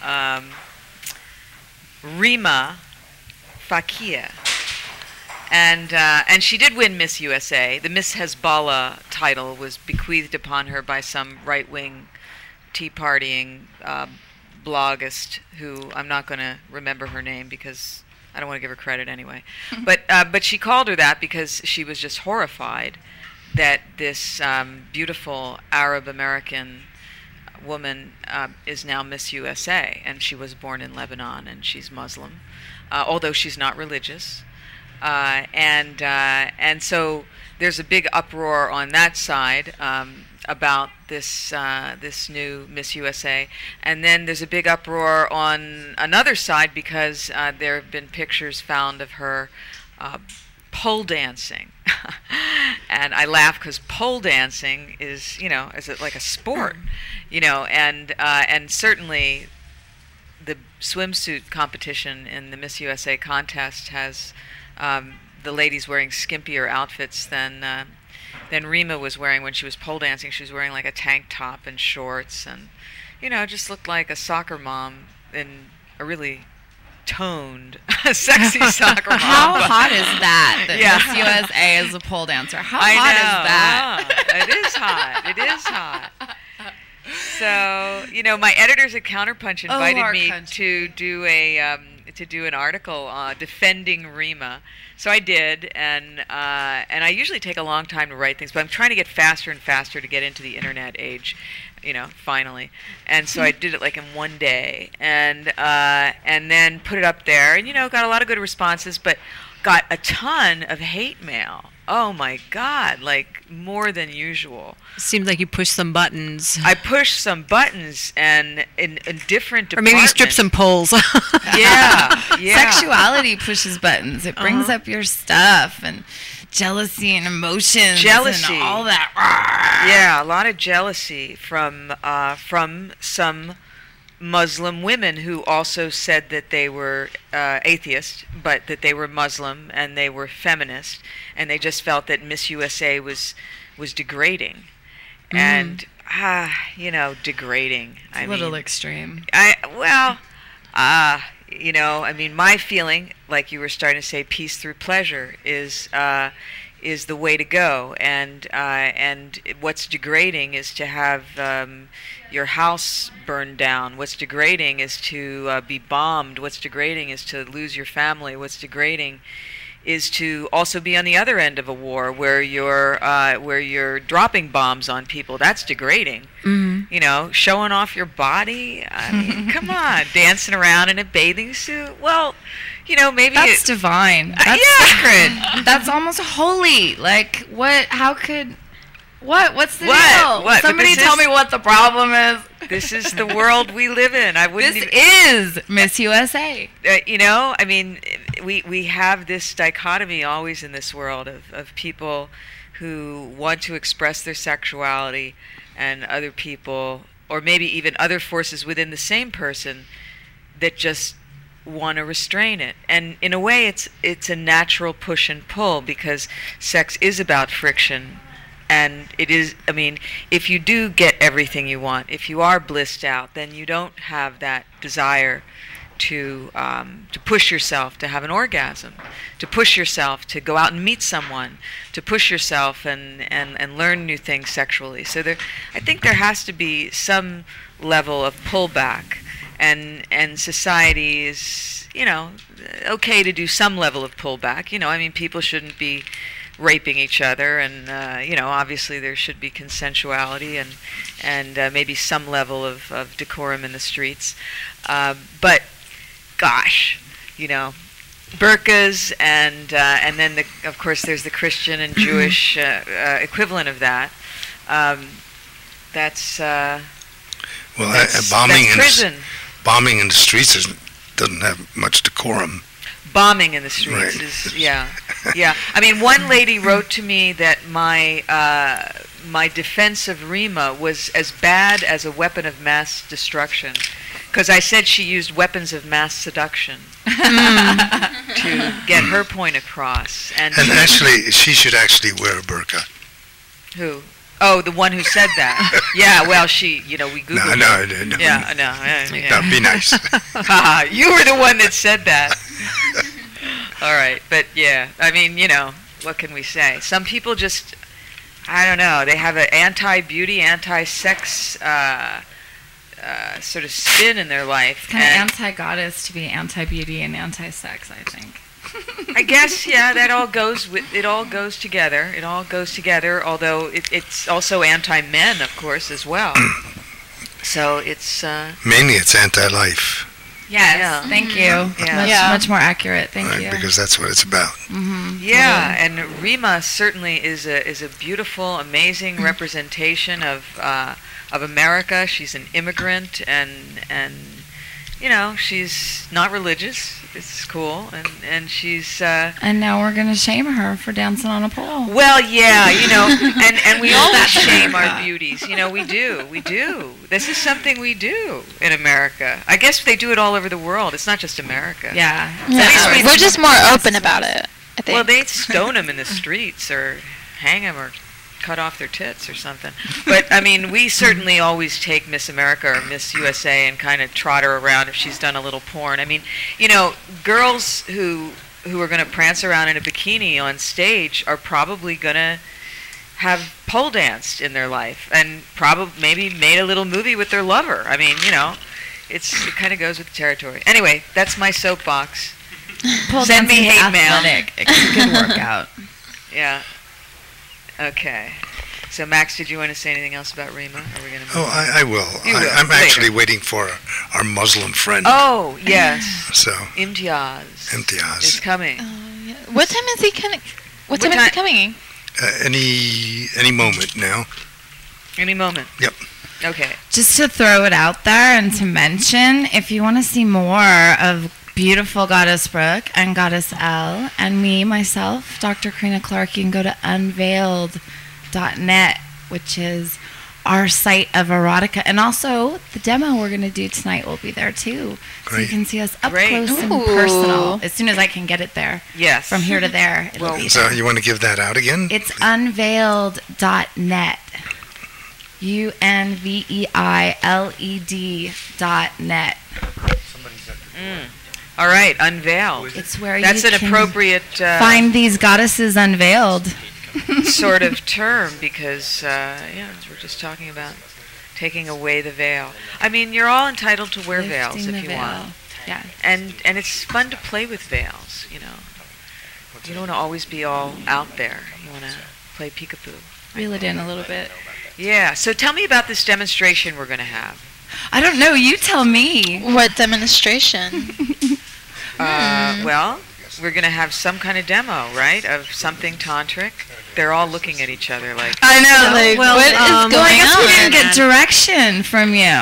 Rima Fakia. And she did win Miss USA. The Miss Hezbollah title was bequeathed upon her by some right-wing tea partying bloggist who I'm not going to remember her name because I don't want to give her credit anyway. But she called her that because she was just horrified that this beautiful Arab-American woman is now Miss USA, and she was born in Lebanon, and she's Muslim, although she's not religious. And so there's a big uproar on that side about this new Miss USA, and then there's a big uproar on another side because there have been pictures found of her pole dancing, and I laugh because pole dancing is is like a sport, and certainly the swimsuit competition in the Miss USA contest has the ladies wearing skimpier outfits than Rima was wearing when she was pole dancing. She was wearing like a tank top and shorts, and just looked like a soccer mom in a really toned, sexy soccer mom. How hot is that? That Yeah. Miss USA is a pole dancer. How I hot know. is that? It is hot. It is hot. So, my editors at Counterpunch invited our me country. to do an article defending Rima. So I did, and I usually take a long time to write things, but I'm trying to get faster and faster to get into the internet age, finally. And so I did it like in one day, and then put it up there, and got a lot of good responses, but got a ton of hate mail. Oh my God, like more than usual. Seems like you pushed some buttons. I pushed some buttons and in different departments. Or maybe you stripped some poles. Yeah. Sexuality pushes buttons. It brings up your stuff and jealousy and emotions Jealousy. and all that. Yeah, a lot of jealousy from some Muslim women who also said that they were atheist, but that they were Muslim and they were feminist, and they just felt that Miss USA was degrading, and degrading. It's a little extreme. I mean, my feeling, like you were starting to say, peace through pleasure is the way to go, and what's degrading is to have your house burned down. What's degrading is to be bombed. What's degrading is to lose your family. What's degrading is to also be on the other end of a war where you're dropping bombs on people. That's degrading. Mm-hmm. Showing off your body. I mean, come on, dancing around in a bathing suit. Well, maybe that's divine. That's sacred. That's almost holy. Like, what? How could? What's the deal? What? Somebody tell me what the problem is. This is the world we live in. This is Miss USA. I mean, we have this dichotomy always in this world of people who want to express their sexuality and other people, or maybe even other forces within the same person that just want to restrain it. And in a way, it's a natural push and pull, because sex is about friction. And it is, I mean, if you do get everything you want, if you are blissed out, then you don't have that desire to push yourself to have an orgasm, to push yourself to go out and meet someone, to push yourself and learn new things sexually. So I think there has to be some level of pullback, and society is, okay to do some level of pullback. I mean, people shouldn't be raping each other, and obviously there should be consensuality and maybe some level of decorum in the streets, but gosh, burqas and then of course there's the Christian and Jewish equivalent of that. That's bombing that's prison. Bombing in the streets doesn't have much decorum. Bombing in the streets is yeah. I mean, one lady wrote to me that my defense of Rima was as bad as a weapon of mass destruction, because I said she used weapons of mass seduction to get her point across. And actually, she should actually wear a burqa. Who? Oh, the one who said that. Yeah, well, we Googled No. Yeah, I know. Yeah. That'd be nice. You were the one that said that. All right, but yeah, I mean, what can we say? Some people just, I don't know, they have an anti-beauty, anti-sex sort of spin in their life. It's kind of anti-goddess to be anti-beauty and anti-sex, I think. I guess, yeah, it all goes together. It all goes together, although it's also anti-men, of course, as well. So it's... mainly it's anti-life. Yes, yeah. Thank you. Yeah. Much more accurate. Thank you. Because that's what it's about. Mm-hmm. Yeah, and Rima certainly is a beautiful, amazing representation of America. She's an immigrant, and she's not religious. It's cool, and she's. And now we're gonna shame her for dancing on a pole. Well, yeah, and we always shame our beauties. We do. This is something we do in America. I guess they do it all over the world. It's not just America. Yeah. We're just more open about it, I think. Well, they stone them in the streets or hang them or cut off their tits or something. But I mean, we certainly always take Miss America or Miss USA and kind of trot her around if she's done a little porn. I mean, girls who are going to prance around in a bikini on stage are probably going to have pole danced in their life and probably maybe made a little movie with their lover. I mean, it kind of goes with the territory. Anyway, that's my soapbox. Pole Send me dancing's hate mail. athletic. It's a good workout. Yeah. Okay. So, Max, did you want to say anything else about Rima? Are we going to? Oh, I will. You will, I'm later. actually waiting for our Muslim friend. Oh, yes. So Imtiaz is Imtiaz. coming. Yeah. What time is he coming? What time is he coming? Any moment now. Any moment. Yep. Okay. Just to throw it out there and to mention, if you want to see more of beautiful Goddess Brooke and Goddess Elle and me, myself, Dr. Karina Clark, you can go to unveiled.net, which is our site of erotica. And also, the demo we're going to do tonight will be there, too. So you Great. can see us up Great. close and Ooh. personal. As soon as I can get it there. Yes. From here to there, it'll Well, be So there. you want to give that out again? It's unveiled.net. UNVEILED.net. All right. Unveiled. It's where That's you an can appropriate find these goddesses unveiled. sort of term because, we're just talking about taking away the veil. I mean, you're all entitled to wear veils Lifting if the you veil. want. Yeah. And it's fun to play with veils, You don't want to always be all out there. You want to play peekaboo. Reel it in a little bit. Yeah. So tell me about this demonstration we're going to have. I don't know. You tell me. What demonstration? Well, we're going to have some kind of demo, right, of something tantric. They're all looking at each other like, I know. Like, well, what is going I guess on? we We didn't didn't get direction from you.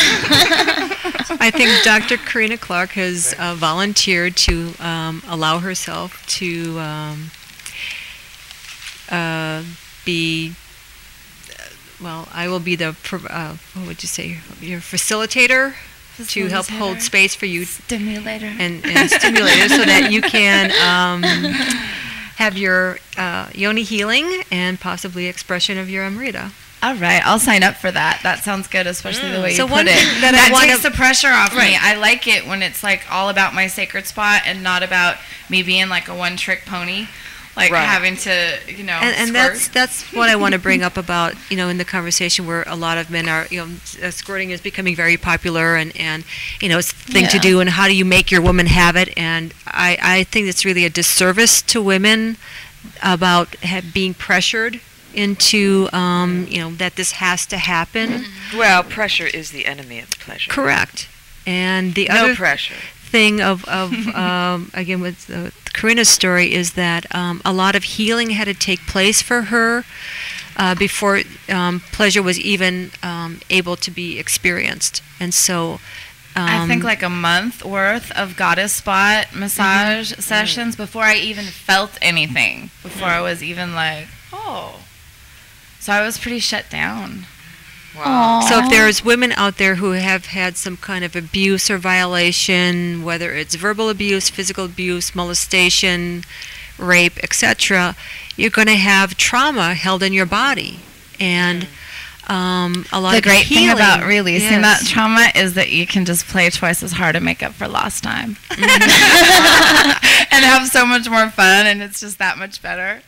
I think Dr. Karina Clark has volunteered to allow herself to be. Well, I will be the. What would you say? Your facilitator to help hold Facilitator. space for you Stimulator. and stimulator so that you can have your yoni healing and possibly expression of your Amrita. All right, I'll sign up for that. That sounds good, especially the way So you one put it. thing that I That wanna- takes the pressure off me. Right. I like it when it's like all about my sacred spot and not about me being like a one-trick pony, like Right. having to, And squirt. that's what I want to bring up about in the conversation where a lot of men are squirting is becoming very popular and it's a thing to Yeah. do, and how do you make your woman have it? And I think it's really a disservice to women about being pressured into that this has to happen. well, pressure is the enemy of pleasure. Correct. And the No other pressure. thing of again with Karina's story is that a lot of healing had to take place for her before pleasure was even able to be experienced, and so I think like a month worth of goddess spot massage sessions before I even felt anything, before I was even like, oh. So I was pretty shut down. Wow. So if there's women out there who have had some kind of abuse or violation, whether it's verbal abuse, physical abuse, molestation, rape, etc., you're going to have trauma held in your body. And a lot The of great healing, thing about releasing that yes. trauma is that you can just play twice as hard to make up for lost time. And have so much more fun, and it's just that much better.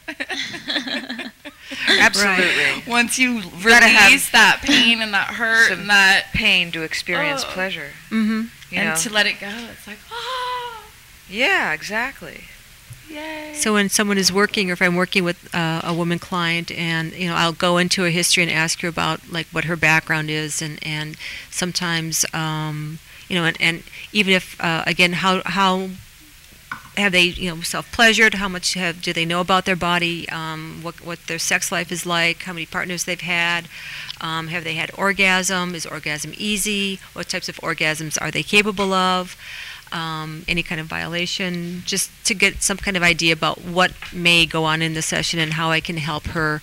Absolutely. Once you gotta have release that pain and that hurt some and that, pain to experience Oh. pleasure. Mhm. and to let it go, it's like, oh, Yeah, exactly. yay. So when someone is working, or if I'm working with a woman client, and I'll go into her history and ask her about like what her background is, and sometimes and even if again how have they self-pleasured, how much do they know about their body, what their sex life is like, how many partners they've had, have they had orgasm, is orgasm easy, what types of orgasms are they capable of, any kind of violation, just to get some kind of idea about what may go on in the session and how I can help her,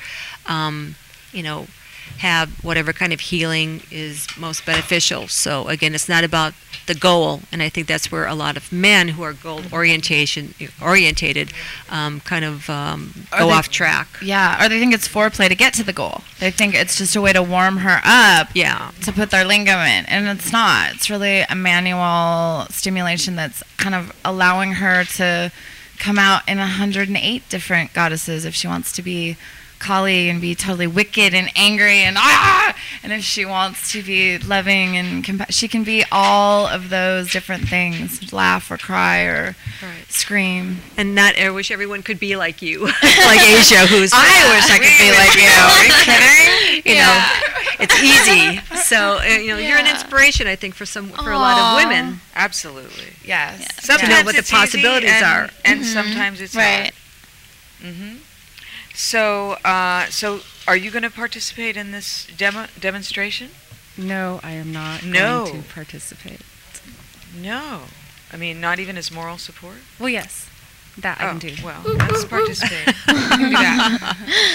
have whatever kind of healing is most beneficial. So again, it's not about the goal, and I think that's where a lot of men who are goal orientated kind of go off track. Yeah, or they think it's foreplay to get to the goal. They think it's just a way to warm her up Yeah. to put their lingam in, and it's not. It's really a manual stimulation that's kind of allowing her to come out in 108 different goddesses if she wants to be Kali and be totally wicked and angry and and if she wants to be loving and she can be all of those different things, laugh or cry or scream. And I wish everyone could be like you, like Asia, who's. I wish I could be like you. Are you kidding? You know, it's easy. So you're an inspiration, I think, for a lot of women. Absolutely. Yes. Sometimes to know what the it's possibilities easy are. and sometimes it's Right. hard. So, so are you going to participate in this demonstration? No, I am not No. going to participate. No. I mean, not even as moral support? Well, yes, that I can do. Well, let's participate. We can do that.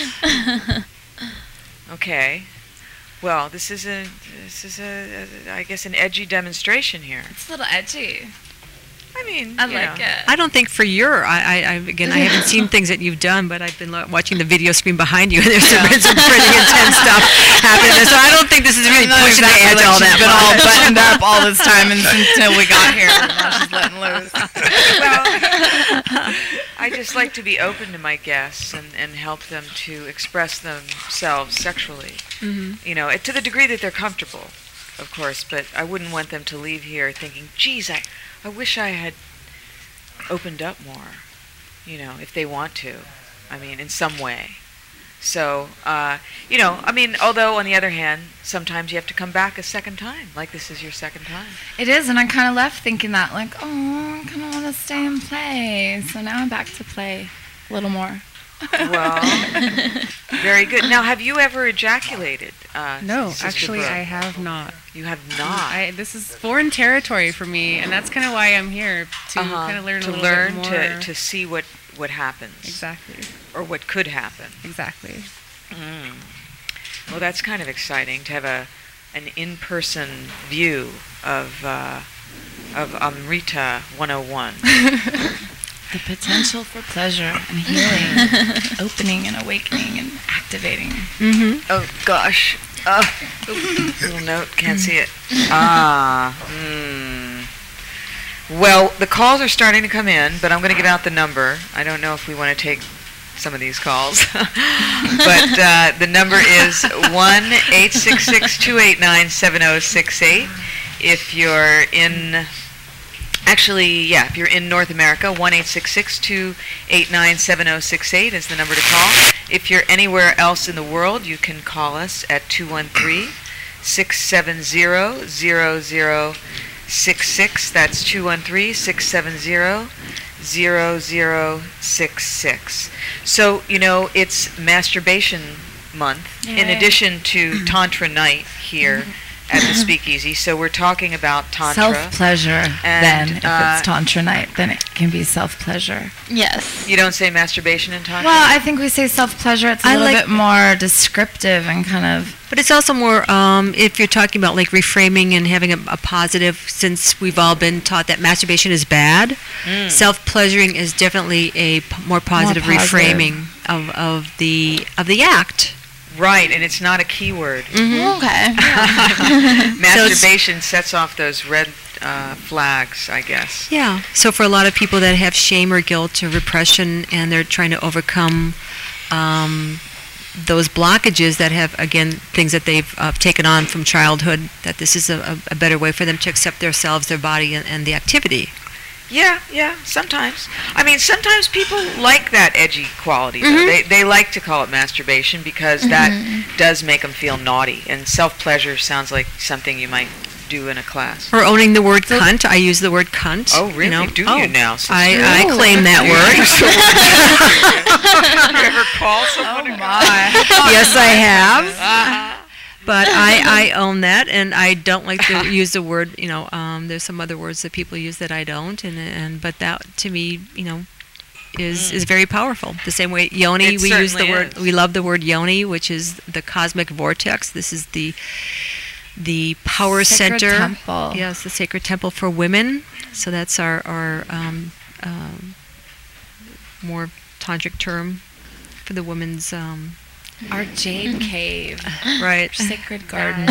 Okay. Well, this is a I guess an edgy demonstration here. It's a little edgy. I mean, I you like know. it. I don't think for I haven't seen things that you've done, but I've been watching the video screen behind you, and there's some pretty intense stuff happening there. So I don't think this is really pushing the edge all that She's been all much. buttoned up all this time until we got here. Now she's letting loose. Well, I just like to be open to my guests and help them to express themselves sexually. You know, to the degree that they're comfortable, of course. But I wouldn't want them to leave here thinking, "Geez, I wish I had opened up more." You know, if they want to, I mean, in some way. So, you know, I mean, although on the other hand, sometimes you have to come back a second time, like this is your second time. It is, and I kind of left thinking that, like, oh, I kind of want to stay and play. So now I'm back to play a little more. Well, very good. Now, have you ever ejaculated? No, Sister actually, Brooke? I have not. You have not. This is foreign territory for me, and that's kind of why I'm here to kind of learn a little bit more. to see what happens. Exactly. Or what could happen. Exactly. Well, that's kind of exciting to have an in-person view of Amrita 101. The potential for pleasure and healing, opening and awakening and activating. Oh gosh. Little note, can't see it. Well, the calls are starting to come in, but I'm going to give out the number. I don't know if we want to take some of these calls. But the number is 1-866-289-7068. If you're in... Actually, yeah, if you're in North America, 1-866-289-7068 is the number to call. If you're anywhere else in the world, you can call us at 213-670-0066. That's 213-670-0066. So, you know, it's Masturbation Month, in addition to Tantra Night here at the Speakeasy. So we're talking about Tantra. Self-pleasure, then. If it's Tantra night, then it can be self-pleasure. Yes. You don't say masturbation in Tantra? Well, I think we say self-pleasure. It's a little bit more descriptive and kind of... But it's also more, if you're talking about like reframing and having a positive, since we've all been taught that masturbation is bad, self-pleasuring is definitely a more positive reframing of the act. Right, and it's not a keyword. Okay. Masturbation sets off those red flags, I guess. Yeah. So for a lot of people that have shame or guilt or repression, and they're trying to overcome those blockages that have, again, things that they've taken on from childhood, that this is a better way for them to accept themselves, their body, and the activity. Yeah, sometimes. I mean, sometimes people like that edgy quality, though. They like to call it masturbation because that does make them feel naughty, and self-pleasure sounds like something you might do in a class. Or owning the word cunt. I use the word cunt. Oh, really? You know? Do you now, sister? I claim that word. Have you ever called someone a cunt? Yes, I have. But I own that, and I don't like to use the word, you know, there's some other words that people use that I don't, but that, to me, you know, is very powerful. The same way yoni, we use the word, we love the word yoni, which is the cosmic vortex. This is the power Sacred center. temple. Yes, the sacred temple for women. So that's our more tantric term for the women's... Our jade cave. Right. Sacred garden.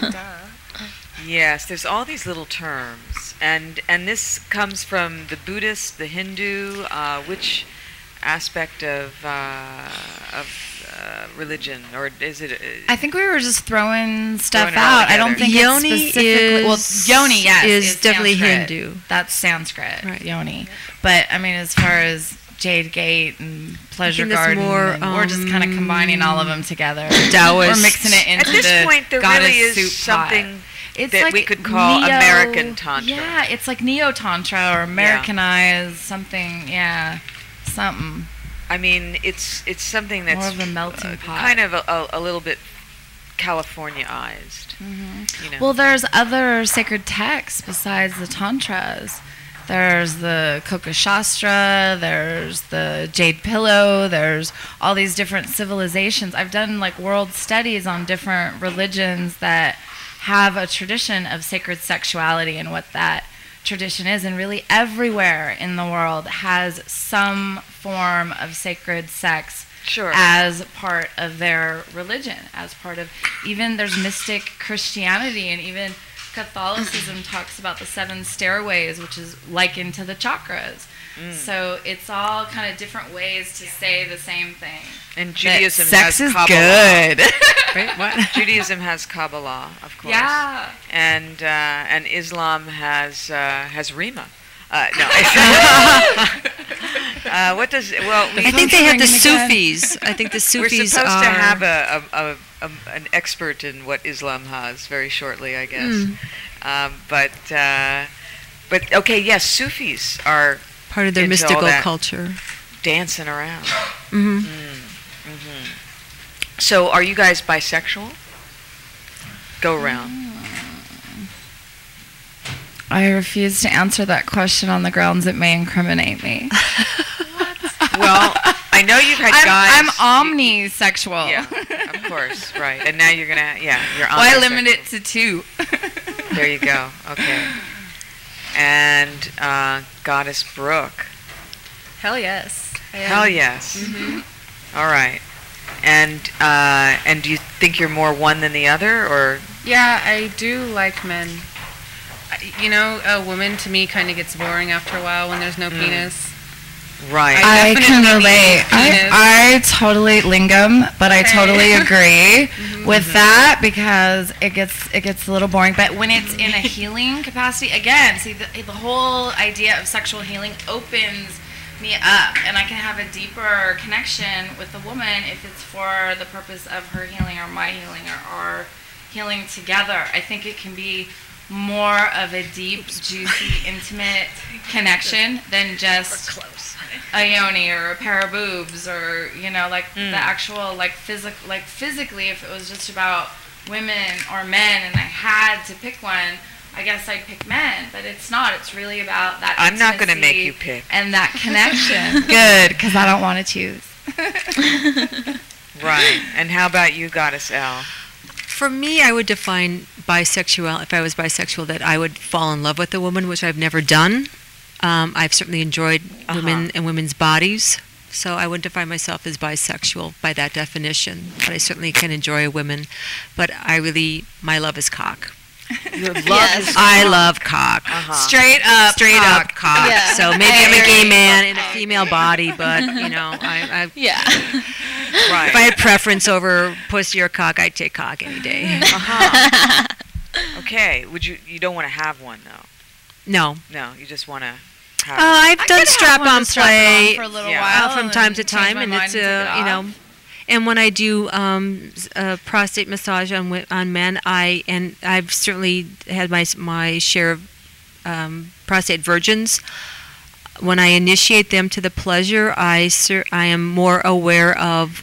Yes, there's all these little terms, and this comes from the Buddhist, the Hindu, which aspect of religion, or is it? I think we were just throwing stuff Throwing it all out. I don't together. think Yoni it's specifically. is- yoni, yes, is definitely Sanskrit. Hindu. That's Sanskrit, Right. yoni. But I mean, as far as Jade Gate and Pleasure that's Garden, more, and we're just kind of combining all of them together. Taoist. We're mixing it into At this the point, there goddess really is soup pot. something It's that like we could call American Tantra. Yeah, it's like Neo Tantra or Americanized something. Yeah, something. I mean, it's something that's More of a melting pot. kind of a little bit California-ized. You know. Well, there's other sacred texts besides the tantras. There's the Kokashastra, there's the Jade Pillow, there's all these different civilizations. I've done like world studies on different religions that have a tradition of sacred sexuality and what that tradition is. And really everywhere in the world has some form of sacred sex Sure. as part of their religion, as part of, even there's mystic Christianity, and even Catholicism talks about the 7 stairways, which is likened to the chakras. So it's all kind of different ways to say the same thing. And Judaism Sex has is Kabbalah. good. Right? What? Judaism has Kabbalah, of course. Yeah. And Islam has Rima. No. What does I think they have the Sufis. I think the we're Sufis supposed are. to have an expert in what Islam has very shortly, I guess. But okay, yes, Sufis are part of their into all mystical that culture. dancing around. Hmm. So, are you guys bisexual? Go around. I refuse to answer that question on the grounds it may incriminate me. Well, I know you've had I'm guys. omnisexual. Yeah, of course, right. And now you're gonna, you're on. Why limit it to 2? There you go. Okay. And Goddess Brooke. Hell yes. I am. Hell yes. All right. And do you think you're more one than the other, or? Yeah, I do like men. You know, a woman to me kind of gets boring after a while when there's no penis. Right. I can definitely relate. need penis. I totally lingam, but I totally agree with that, because it gets a little boring. But when it's in a healing capacity, again, see the whole idea of sexual healing opens me up, and I can have a deeper connection with the woman if it's for the purpose of her healing or my healing or our healing together. I think it can be more of a deep, juicy, intimate connection than just a yoni or a pair of boobs, or the actual physically. If it was just about women or men and I had to pick one, I guess I'd pick men, but it's not. It's really about that I'm not going to make intimacy you pick. and that connection. Good, because I don't want to choose. Right. And how about you, Goddess L? For me, I would define bisexual, if I was bisexual, that I would fall in love with a woman, which I've never done. I've certainly enjoyed women and women's bodies, so I wouldn't define myself as bisexual by that definition. But I certainly can enjoy a woman. But my love is cock. Your love Yes. is I love cock. Straight up Cock. Yeah. So maybe I'm a gay man in a female body, but I Yeah. right. if I had preference over pussy or cock, I'd take cock any day. Okay. You don't want to have one though? No. No, you just want to have. I've done could have strap-on one to strap it on play for a little Yeah. while from and time to change time, my and mind it's take it off. and when I do prostate massage on men, I've certainly had my share of prostate virgins. When I initiate them to the pleasure, I am more aware of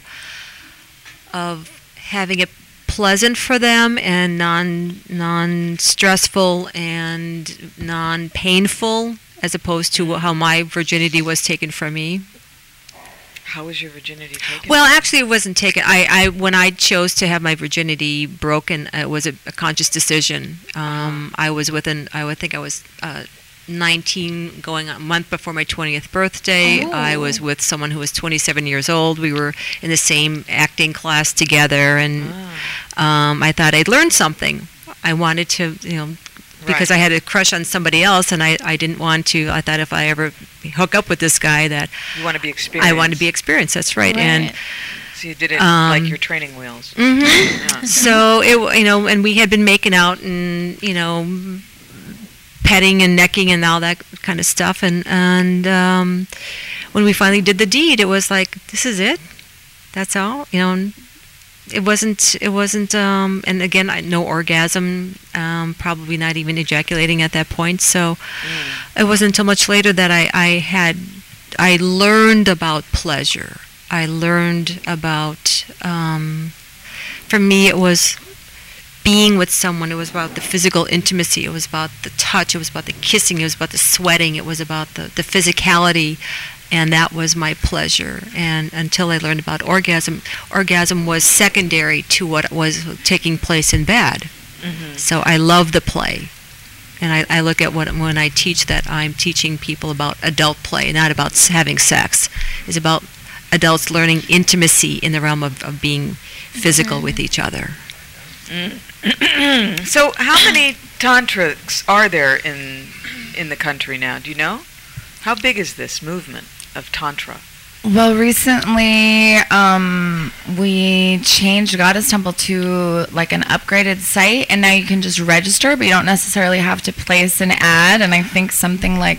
having it pleasant for them and non-stressful and non-painful, as opposed to how my virginity was taken from me. How was your virginity taken? Well, actually, it wasn't taken. When I chose to have my virginity broken, it was a conscious decision. I was I think I was 19, going a month before my 20th birthday. I was with someone who was 27 years old. We were in the same acting class together, and I thought I'd learned something. I wanted to, because I had a crush on somebody else, and I didn't want to. I thought if I ever hook up with this guy, that you want to be experienced. I want to be experienced. That's right. And So you did it like your training wheels. Mm-hmm. Yeah. So and we had been making out and petting and necking and all that kind of stuff, and when we finally did the deed, it was like, this is it. That's all. And it wasn't. And again, no orgasm. Probably not even ejaculating at that point. So it wasn't until much later that I learned about pleasure. I learned about, for me, it was being with someone. It was about the physical intimacy. It was about the touch. It was about the kissing. It was about the sweating. It was about the physicality. And that was my pleasure. And until I learned about orgasm was secondary to what was taking place in bed. Mm-hmm. So I love the play. And I look at when I teach that I'm teaching people about adult play, not about having sex. It's about adults learning intimacy in the realm of being physical with each other. So how many tantrics are there in the country now? Do you know? How big is this movement of Tantra? Well, recently we changed Goddess Temple to like an upgraded site, and now you can just register, but you don't necessarily have to place an ad. And I think something like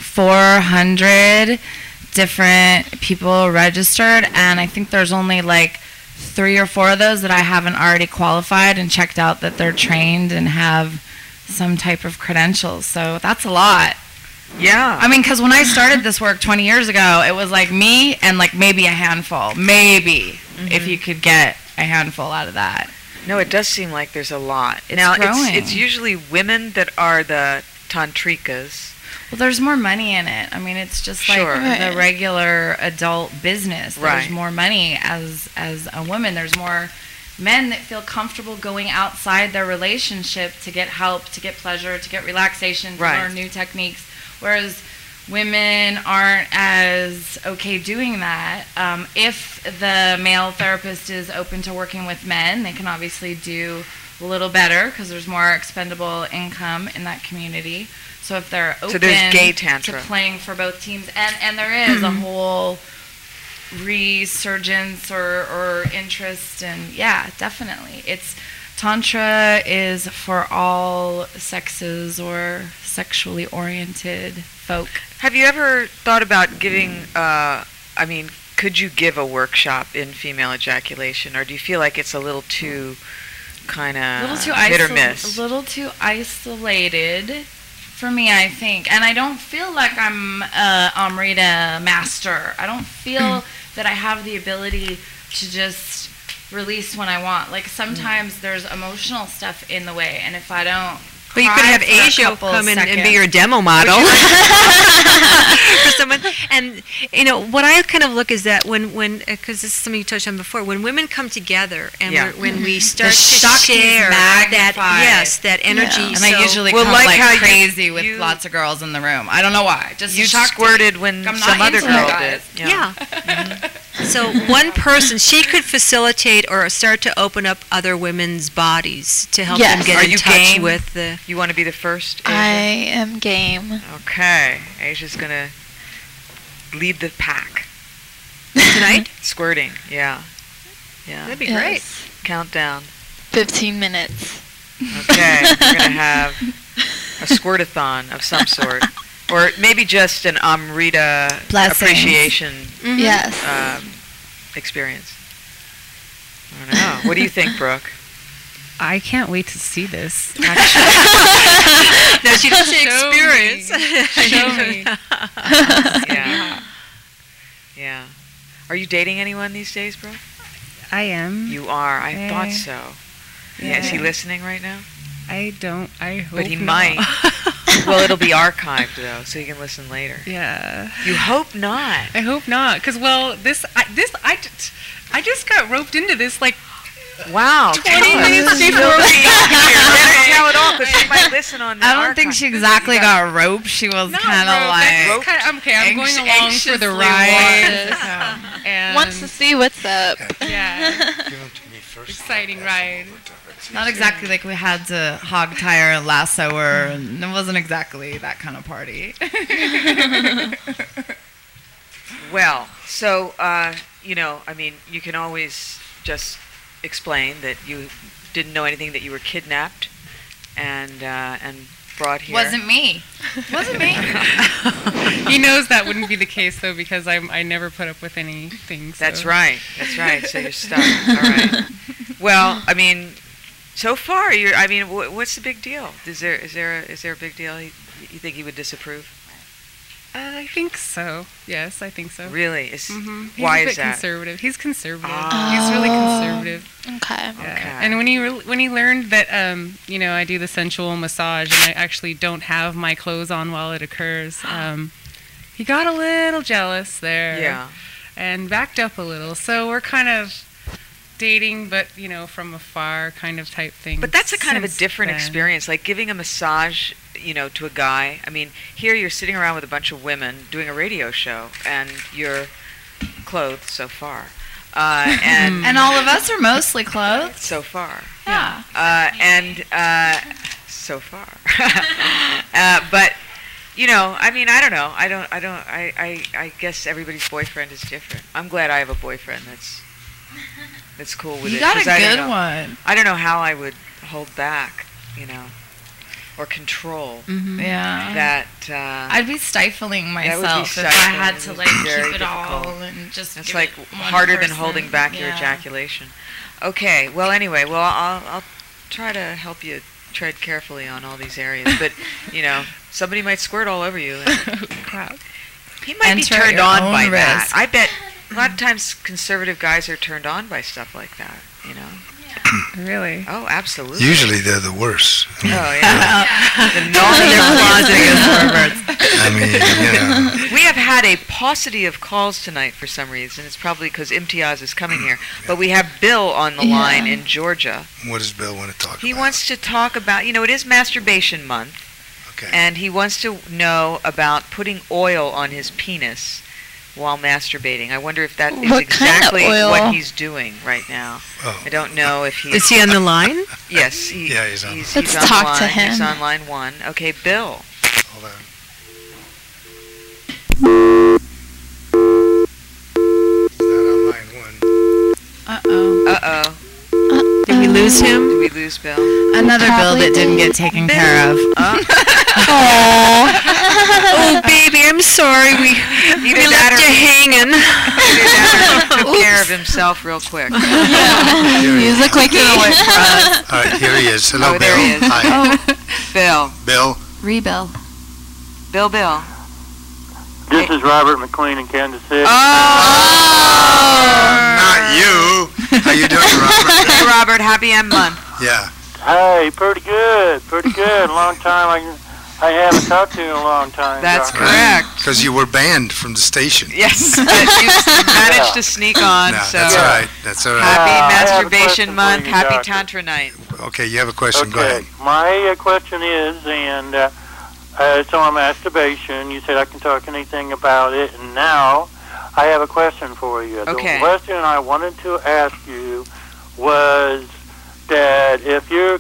400 different people registered, and I think there's only like 3 or 4 of those that I haven't already qualified and checked out that they're trained and have some type of credentials. So that's a lot. Yeah. I mean, because when I started this work 20 years ago, it was like me and like maybe a handful. Maybe, if you could get a handful out of that. No, it does seem like there's a lot. It's now, growing. It's usually women that are the tantrikas. Well, there's more money in it. I mean, it's just like the regular adult business. There's more money as a woman. There's more men that feel comfortable going outside their relationship to get help, to get pleasure, to get relaxation, to learn new techniques. Whereas women aren't as okay doing that. If the male therapist is open to working with men, they can obviously do a little better because there's more expendable income in that community. So if they're open to playing for both teams, and there is a whole resurgence or interest, and yeah, definitely. Tantra is for all sexes or sexually oriented folk. Have you ever thought about giving, could you give a workshop in female ejaculation, or do you feel like it's a little too kind of hit or miss? A little too isolated for me, I think. And I don't feel like I'm a Amrita master. I don't feel that I have the ability to just release when I want. Like sometimes there's emotional stuff in the way, and if I don't But you could have Asia come in and be your demo model for someone. And, what I kind of look is that because this is something you touched on before, when women come together and when we start to share that energy. And I usually come like crazy with lots of girls in the room. I don't know why. Just you squirted when some other girl did. Yeah. Mm-hmm. So one person, she could facilitate or start to open up other women's bodies to help them get in touch with the... You want to be the first, Asia? I am game. Okay. Asia's going to lead the pack. Tonight? Squirting, yeah. That'd be great. Countdown. 15 minutes. Okay. We're going to have a squirtathon of some sort. Or maybe just an Amrita appreciation experience. I don't know. What do you think, Brooke? I can't wait to see this. Actually. No, she doesn't say experience. Show me. Yeah. Are you dating anyone these days, Brooke? I am. You are. I thought so. Yeah. Is he listening right now? I don't. I hope But he not. might. Well, it'll be archived though, so you can listen later. Yeah. You hope not. I hope not, because I just got roped into this like. Wow. 20 minutes before we got here. Tell it all, because she might listen on the I don't think she exactly got roped. She was kind of like... I'm going along for the ride. And wants to see what's up. Yeah. Give them to me first. Exciting ride. Not exactly like we had to hog tie her and lasso her. And it wasn't exactly that kind of party. Well, so, I mean, you can always just explain that you didn't know anything, that you were kidnapped and brought here. Wasn't me. Wasn't me. He knows that wouldn't be the case, though, because I never put up with anything. So. That's right. So you're stuck. All right. Well, I mean, so far, what's the big deal? Is there a big deal? You think he would disapprove? I think so. Yes, I think so. Really? Mm-hmm. Why is that? Conservative. He's conservative. He's really conservative. Okay. Yeah. And when he learned that I do the sensual massage and I actually don't have my clothes on while it occurs, he got a little jealous there. Yeah. And backed up a little. So we're kind of dating, but from afar kind of type thing. But that's a kind of a different experience, like giving a massage, to a guy. I mean, here you're sitting around with a bunch of women doing a radio show, and you're clothed so far, and all of us are mostly clothed so far. Yeah. So far. But I mean, I don't know. I guess everybody's boyfriend is different. I'm glad I have a boyfriend that's cool with it. You got a 'cause good one. I don't know how I would hold back, or control Yeah. that. I'd be stifling myself if I had to keep it all and just. It's give like it one harder than person. holding back your ejaculation. Okay. Well, anyway, I'll try to help you tread carefully on all these areas, but somebody might squirt all over you. Crap. He might be Enter turned your on own by that. risk. I bet a lot of times conservative guys are turned on by stuff like that. Really? Oh, absolutely. Usually they're the worst. Oh, yeah. The non-closeting is perverts. I mean, We have had a paucity of calls tonight for some reason. It's probably because Imtiaz is coming here. But we have Bill on the line in Georgia. What does Bill want to talk about? He wants to talk about, it is masturbation month. Okay. And he wants to know about putting oil on his penis while masturbating. I wonder if that is What kind of exactly oil? what he's doing right now. Oh. I don't know if he's... Is he on the line? Yes. Yeah, he's on. He's Let's on the talk to line. him. He's on line 1. Okay, Bill. Hold on. He's not on line 1. Uh-oh. Did we lose him? Did we lose Bill? Another bill Probably that didn't get taken care of. Oh, baby, I'm sorry. We left you hanging. He took care of himself real quick. Use a quickie. All right, here he is. Hello, Oh, Bill. there he is. Hi. Bill. Bill. Rebill. Bill. This is Robert McQueen in Kansas City. Not you. How you doing, Robert? Hey, Robert. Happy M month. Yeah. Hey, pretty good. Long time. I haven't talked to you in a long time. That's Doctor. correct. Because you were banned from the station. Yes, but you managed to sneak on. No, So that's all right. That's all right. happy I have a masturbation question month. for you, Happy Doctor. Tantra night. Okay, you have a question. Go Okay, ahead. my question is, and it's on masturbation. You said I can talk anything about it, and now I have a question for you. Okay. The question I wanted to ask you was that if you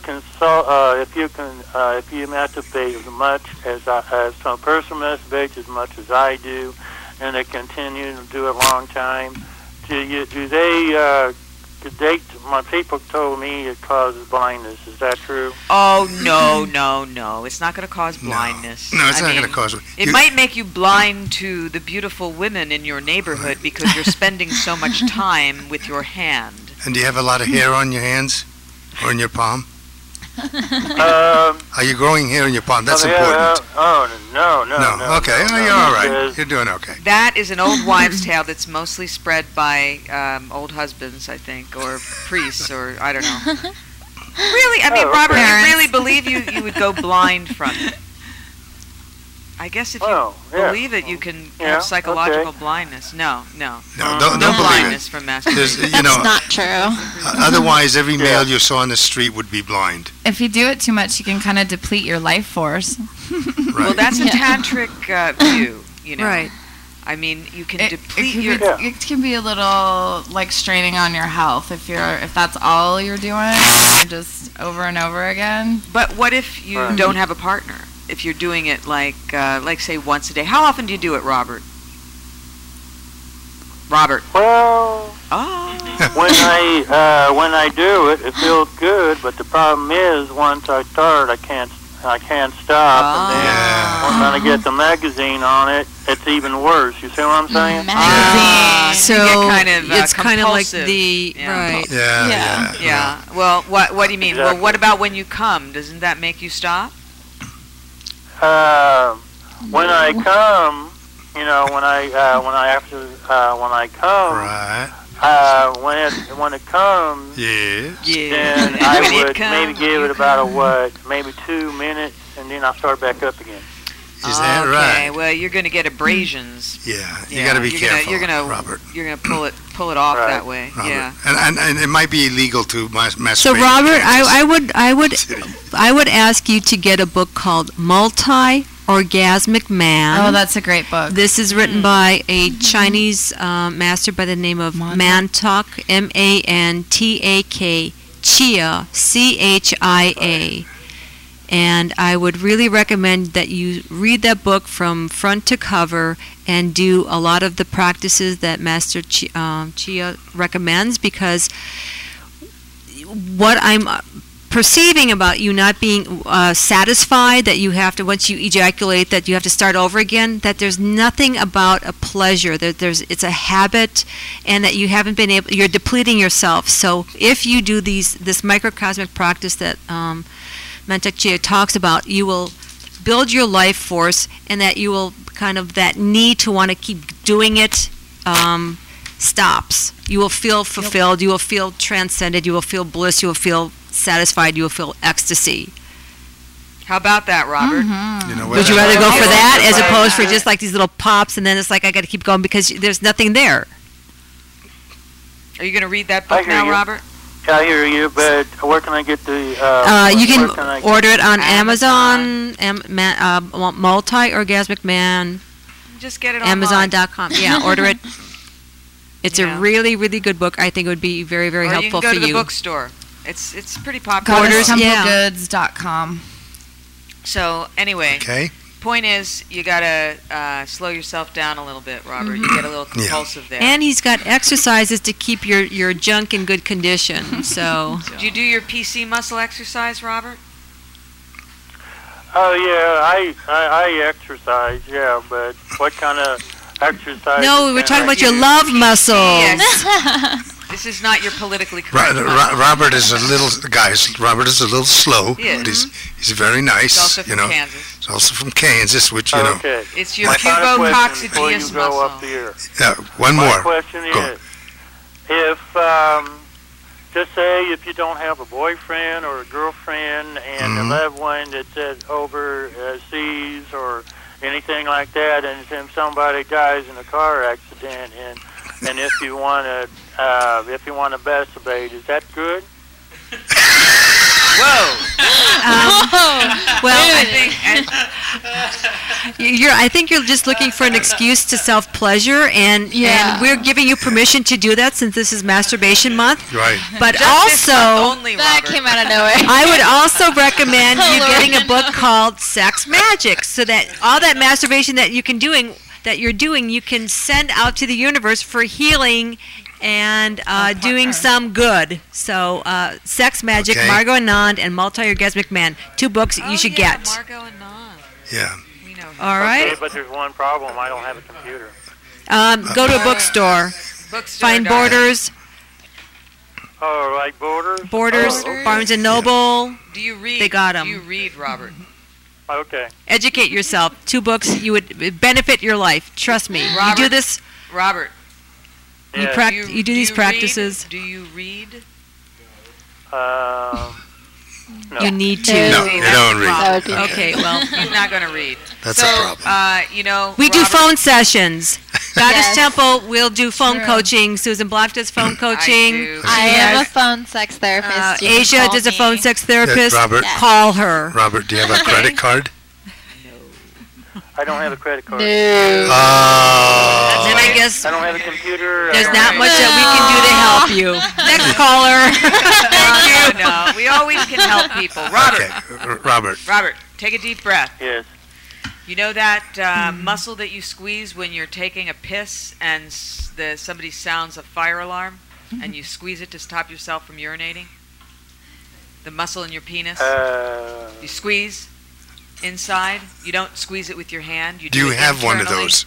masturbate as much as some person masturbates as much as I do, and they continue to do it a long time, my people told me it causes blindness. Is that true? Oh, no. It's not going to cause blindness. No, it's I not mean, going to cause... It might make you blind to the beautiful women in your neighborhood because you're spending so much time with your hand. And do you have a lot of hair on your hands? Or in your palm? Are you growing hair in your palm? That's important. No. Okay, no, you're all right. because- You're doing okay. That is an old wives' tale that's mostly spread by old husbands, I think, or priests, or I don't know. Really? I mean, Oh, Robert, okay. you really believe you would go blind from it? I guess if you Well, yeah. believe it, you can Yeah, have psychological okay. blindness. No. No, No don't believe blindness it. from There's, masturbation. you know, Not true. otherwise every male you saw on the street would be blind. If you do it too much, you can kind of deplete your life force. Right. Well, that's a tantric view, Right. I mean, you can It deplete can your... be, it can be a little like straining on your health if that's all you're doing, just over and over again. But what if you Right. don't have a partner? If you're doing it like say once a day. How often do you do it, Robert? Robert. Well, when I do it, it feels good. But the problem is, once I start, I can't stop. And then when I get the magazine on it, it's even worse. You see what I'm saying? So you get kind of, it's kind of like compulsive. the right. Yeah. Well, what do you mean? Exactly. Well, what about when you come? Doesn't that make you stop? When I come, when I come, Right. when it comes, Yes. then I would maybe give it about maybe 2 minutes, and then I'll start back up again. Is that Okay. right? Well, you're going to get abrasions. Yeah. You got to be careful, Robert. You're gonna pull it off Right. that way. Robert. Yeah. And it might be illegal to masturbate. So Robert, I would ask you to get a book called Multi-Orgasmic Man. Oh, that's a great book. This is written by a Chinese master by the name of Mantak, Mantak, Chia, Chia. And I would really recommend that you read that book from front to cover and do a lot of the practices that Master Chia recommends, because what I'm perceiving about you not being satisfied, that you have to, once you ejaculate, that you have to start over again, that there's nothing about a pleasure, that it's a habit, and that you haven't been able, you're depleting yourself. So if you do this microcosmic practice that Mantak Chia talks about, you will build your life force, and that you will kind of, that need to want to keep doing it stops. You will feel fulfilled, you will feel transcended, you will feel bliss, you will feel satisfied, you will feel ecstasy. How about that, Robert? You know what? Would you rather go for that as opposed for just like these little pops, and then it's like I got to keep going because there's nothing there? Are you going to read that book I hear now, you. Robert? I hear you, but where can I get the? You can where I order it on Amazon, Multi-Orgasmic Man, Just get it online. Amazon.com. Yeah, order it. It's Yeah. a really, really good book. I think it would be very, very Or helpful you can go for to the you. bookstore. It's pretty popular. GoddessTempleGoods.com. So anyway, Okay. point is, you gotta slow yourself down a little bit, Robert. You get a little compulsive there. And he's got exercises to keep your junk in good condition. So Do you do your PC muscle exercise, Robert? Oh yeah, I exercise. Yeah, but what kind of exercise? no, we're talking about your love muscle. Yes. This is not your politically correct. Robert is a little Robert is a little slow, He is. but he's very nice. It's also from you know, Kansas. he's also from Kansas, which you know. Okay. It's your My final question before you pubococcygeus go muscle. up the air. Yeah, one My more. question Go. is, if just say if you don't have a boyfriend or a girlfriend and a loved one that's overseas or anything like that, and if somebody dies in a car accident, and if you want to masturbate, is that good? Whoa! Well, I think I think you're just looking for an excuse to self-pleasure, and we're giving you permission to do that since this is Masturbation Month. Right. But just this month also, only, That Robert. came out of nowhere. I would also recommend you Lord. getting a book called Sex Magic, so that all that masturbation that you're doing, you can send out to the universe for healing and doing some good. So, Sex Magic, Okay. Margot Anand, and Multi-Orgasmic Man. 2 books you should get. Margot and Nan. Yeah. We know. All right? Okay, but there's one problem. I don't have a computer. Go to a bookstore. Bookstore, Find darling. Borders, Oh, like Borders? Borders, Oh, Barnes & Noble. Do you read? They got 'em. Do you read, Robert? okay. Educate yourself. 2 books, you would benefit your life. Trust me. You Robert. do this, Robert. you Yeah. you do these you practices. Read? Do you read? No. You need to. No, See, you that's don't the read. problem. That would be Okay, well, He's not going to read. That's so, a problem. we do Robert, phone sessions. Goddess Yes. Temple will do phone True. coaching. Susan Block does phone coaching. do. I She am a has- phone sex therapist. You can Asia call does a me. phone sex therapist. Robert. Yes. Call her. Robert, do you have a credit card? I don't have a credit card. No. Then Oh. I guess I don't have a computer. I there's don't not have- much that we can do to help you. Next caller. No, we always can help people. Robert, Okay, Robert. Robert, take a deep breath. Yes. You know that muscle that you squeeze when you're taking a piss and somebody sounds a fire alarm and you squeeze it to stop yourself from urinating? The muscle in your penis? You squeeze inside. You don't squeeze it with your hand. Do you have one of those?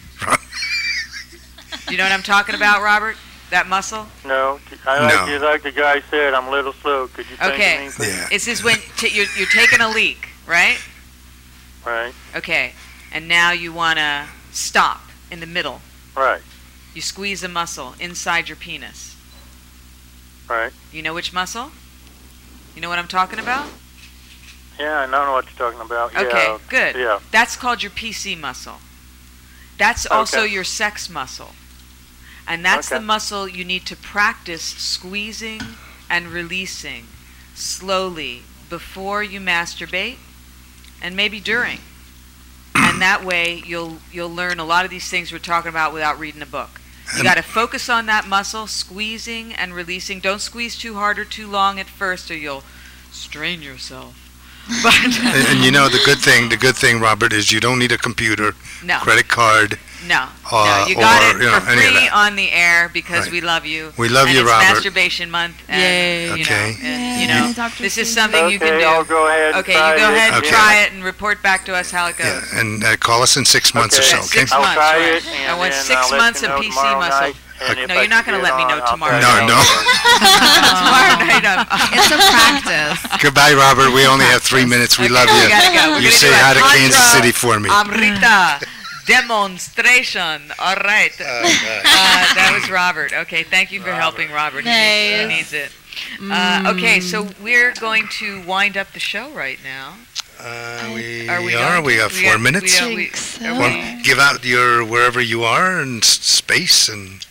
Do you know what I'm talking about, Robert? That muscle? No. Like the guy said, I'm a little slow. Could you okay. think of me, Yeah. It's just when you're taking a leak, right? Right. Okay. And now you want to stop in the middle. Right. You squeeze a muscle inside your penis. Right. You know which muscle? You know what I'm talking about? Yeah, I know what you're talking about. Okay, Yeah. good. Yeah. That's called your PC muscle. That's also your sex muscle. And that's the muscle you need to practice squeezing and releasing slowly before you masturbate and maybe during. And that way you'll learn a lot of these things we're talking about without reading a book. You got to focus on that muscle, squeezing and releasing. Don't squeeze too hard or too long at first or you'll strain yourself. But and you know the good thing, Robert, is you don't need a computer, credit card. No, you got it for free that. On the air because we love you. We love you, it's Robert. Masturbation Month. And, Yay. You know, this is something you can do. I'll go ahead. Okay, you go ahead and try it and report back to us how it goes. Yeah, and call us in 6 months or so. Okay. 6 months. I'll try right. it, and I want then 6 I'll let months you of know PC tomorrow muscle. night, and No, if you're not going to let me know tomorrow. No. Tomorrow night. It's a practice. Goodbye, Robert. We only have 3 minutes. We love you. We gotta go. You say hi to Kansas City for me. Amrita. Demonstration. All right. That was Robert. Okay, thank you for helping Robert. He needs it. Okay, so we're going to wind up the show right now. We got 4 minutes. Give out your wherever you are and space and.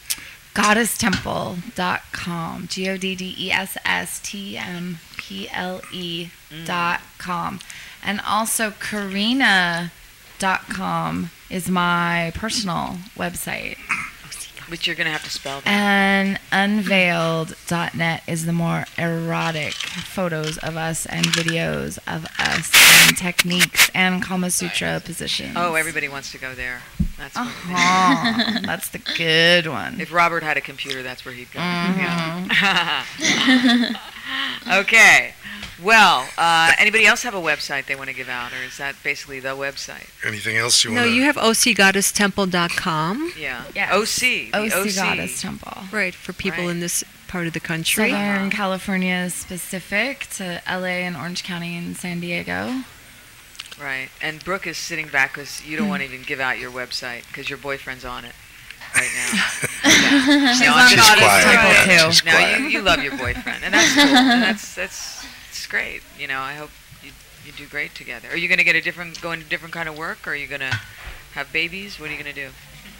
GoddessTemple.com. GoddessTemple.com. And also Karina.com is my personal website. Which you're going to have to spell that. And Unveiled.net is the more erotic photos of us and videos of us and techniques and Kama Sutra positions. Oh, everybody wants to go there. That's that's the good one. If Robert had a computer, that's where he'd go. Mm-hmm. Yeah. Okay. Well, anybody else have a website they want to give out, or is that basically the website? Anything else you want? No, you have OCGoddessTemple.com. Yeah. Yes. OC Goddess Temple. Right, for people in this part of the country. Southern California specific to LA and Orange County and San Diego. Right. And Brooke is sitting back because you don't want to even give out your website because your boyfriend's on it right now. She's on Goddess Temple too. No, you love your boyfriend, and that's cool. And that's great. You know, I hope you do great together. Are you going to go into different kind of work, or are you going to have babies? What are you going to do?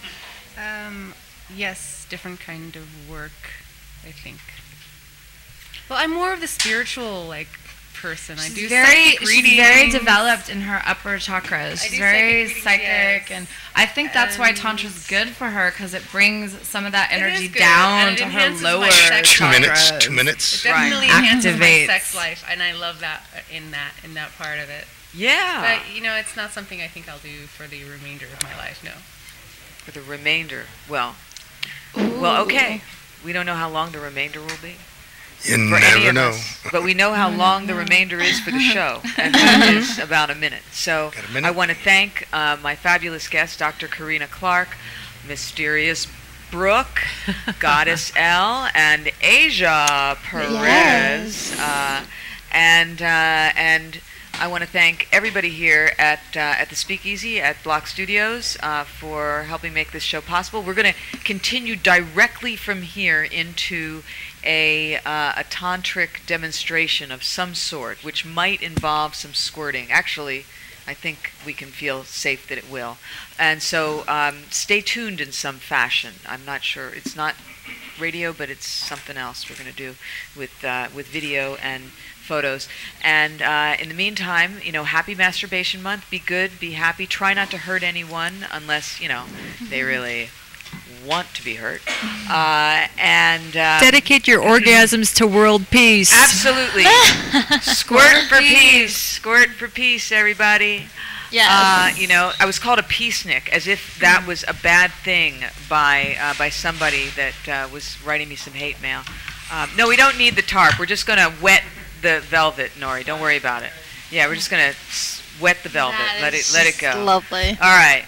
Yes, different kind of work, I think. Well, I'm more of the spiritual, person. She's very developed in her upper chakras. She's very psychic, and I think that's why Tantra's good for her, because it brings some of that energy down to her lower chakras. 2 minutes. It definitely enhances my sex life, and I love that in that part of it. Yeah. But it's not something I think I'll do for the remainder of my life. No. For the remainder, well, okay. We don't know how long the remainder will be. You for any never of know. us, but we know how long the remainder is for the show, and that is about a minute. So I want to thank my fabulous guests, Dr. Karina Clark, Mysterious Brooke, Goddess L, and Asia Perez, and I want to thank everybody here at the Speakeasy at Block Studios for helping make this show possible. We're going to continue directly from here into a tantric demonstration of some sort, which might involve some squirting. Actually, I think we can feel safe that it will. And so stay tuned in some fashion. I'm not sure. It's not radio, but it's something else we're going to do with video and photos. And in the meantime, happy Masturbation Month. Be good, be happy. Try not to hurt anyone unless, they really want to be hurt. And dedicate your orgasms to world peace. Absolutely. Squirt for peace. Squirt for peace, everybody. Yes. I was called a peacenik, as if that was a bad thing by somebody that was writing me some hate mail. No, we don't need the tarp. We're just going to wet the velvet, Nori. Don't worry about it. Yeah, we're just going to wet the velvet. Let it go. Lovely. All right,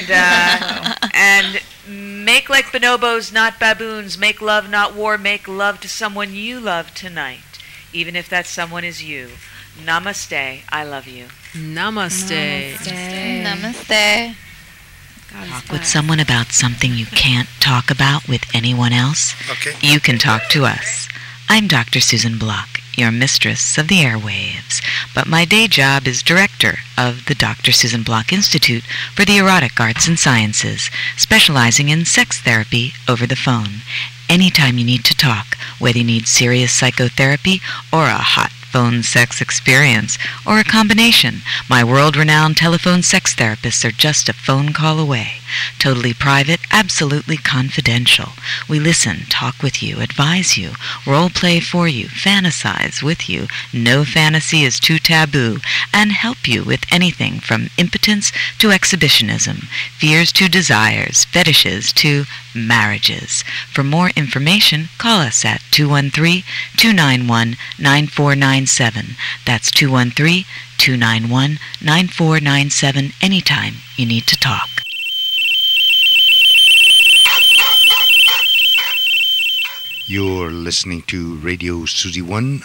and make like bonobos, not baboons. Make love, not war. Make love to someone you love tonight, even if that someone is you. Namaste. I love you. Namaste. Namaste. Talk with someone about something you can't talk about with anyone else? Okay. You can talk to us. I'm Dr. Susan Block, your mistress of the airwaves, but my day job is director of the Dr. Susan Block Institute for the Erotic Arts and Sciences, specializing in sex therapy over the phone. Anytime you need to talk, whether you need serious psychotherapy or a hot phone sex experience, or a combination, my world-renowned telephone sex therapists are just a phone call away. Totally private, absolutely confidential. We listen, talk with you, advise you, role-play for you, fantasize with you, no fantasy is too taboo, and help you with anything from impotence to exhibitionism, fears to desires, fetishes to marriages. For more information, call us at 213-291-9497. That's 213-291-9497 anytime you need to talk. You're listening to Radio Susie 1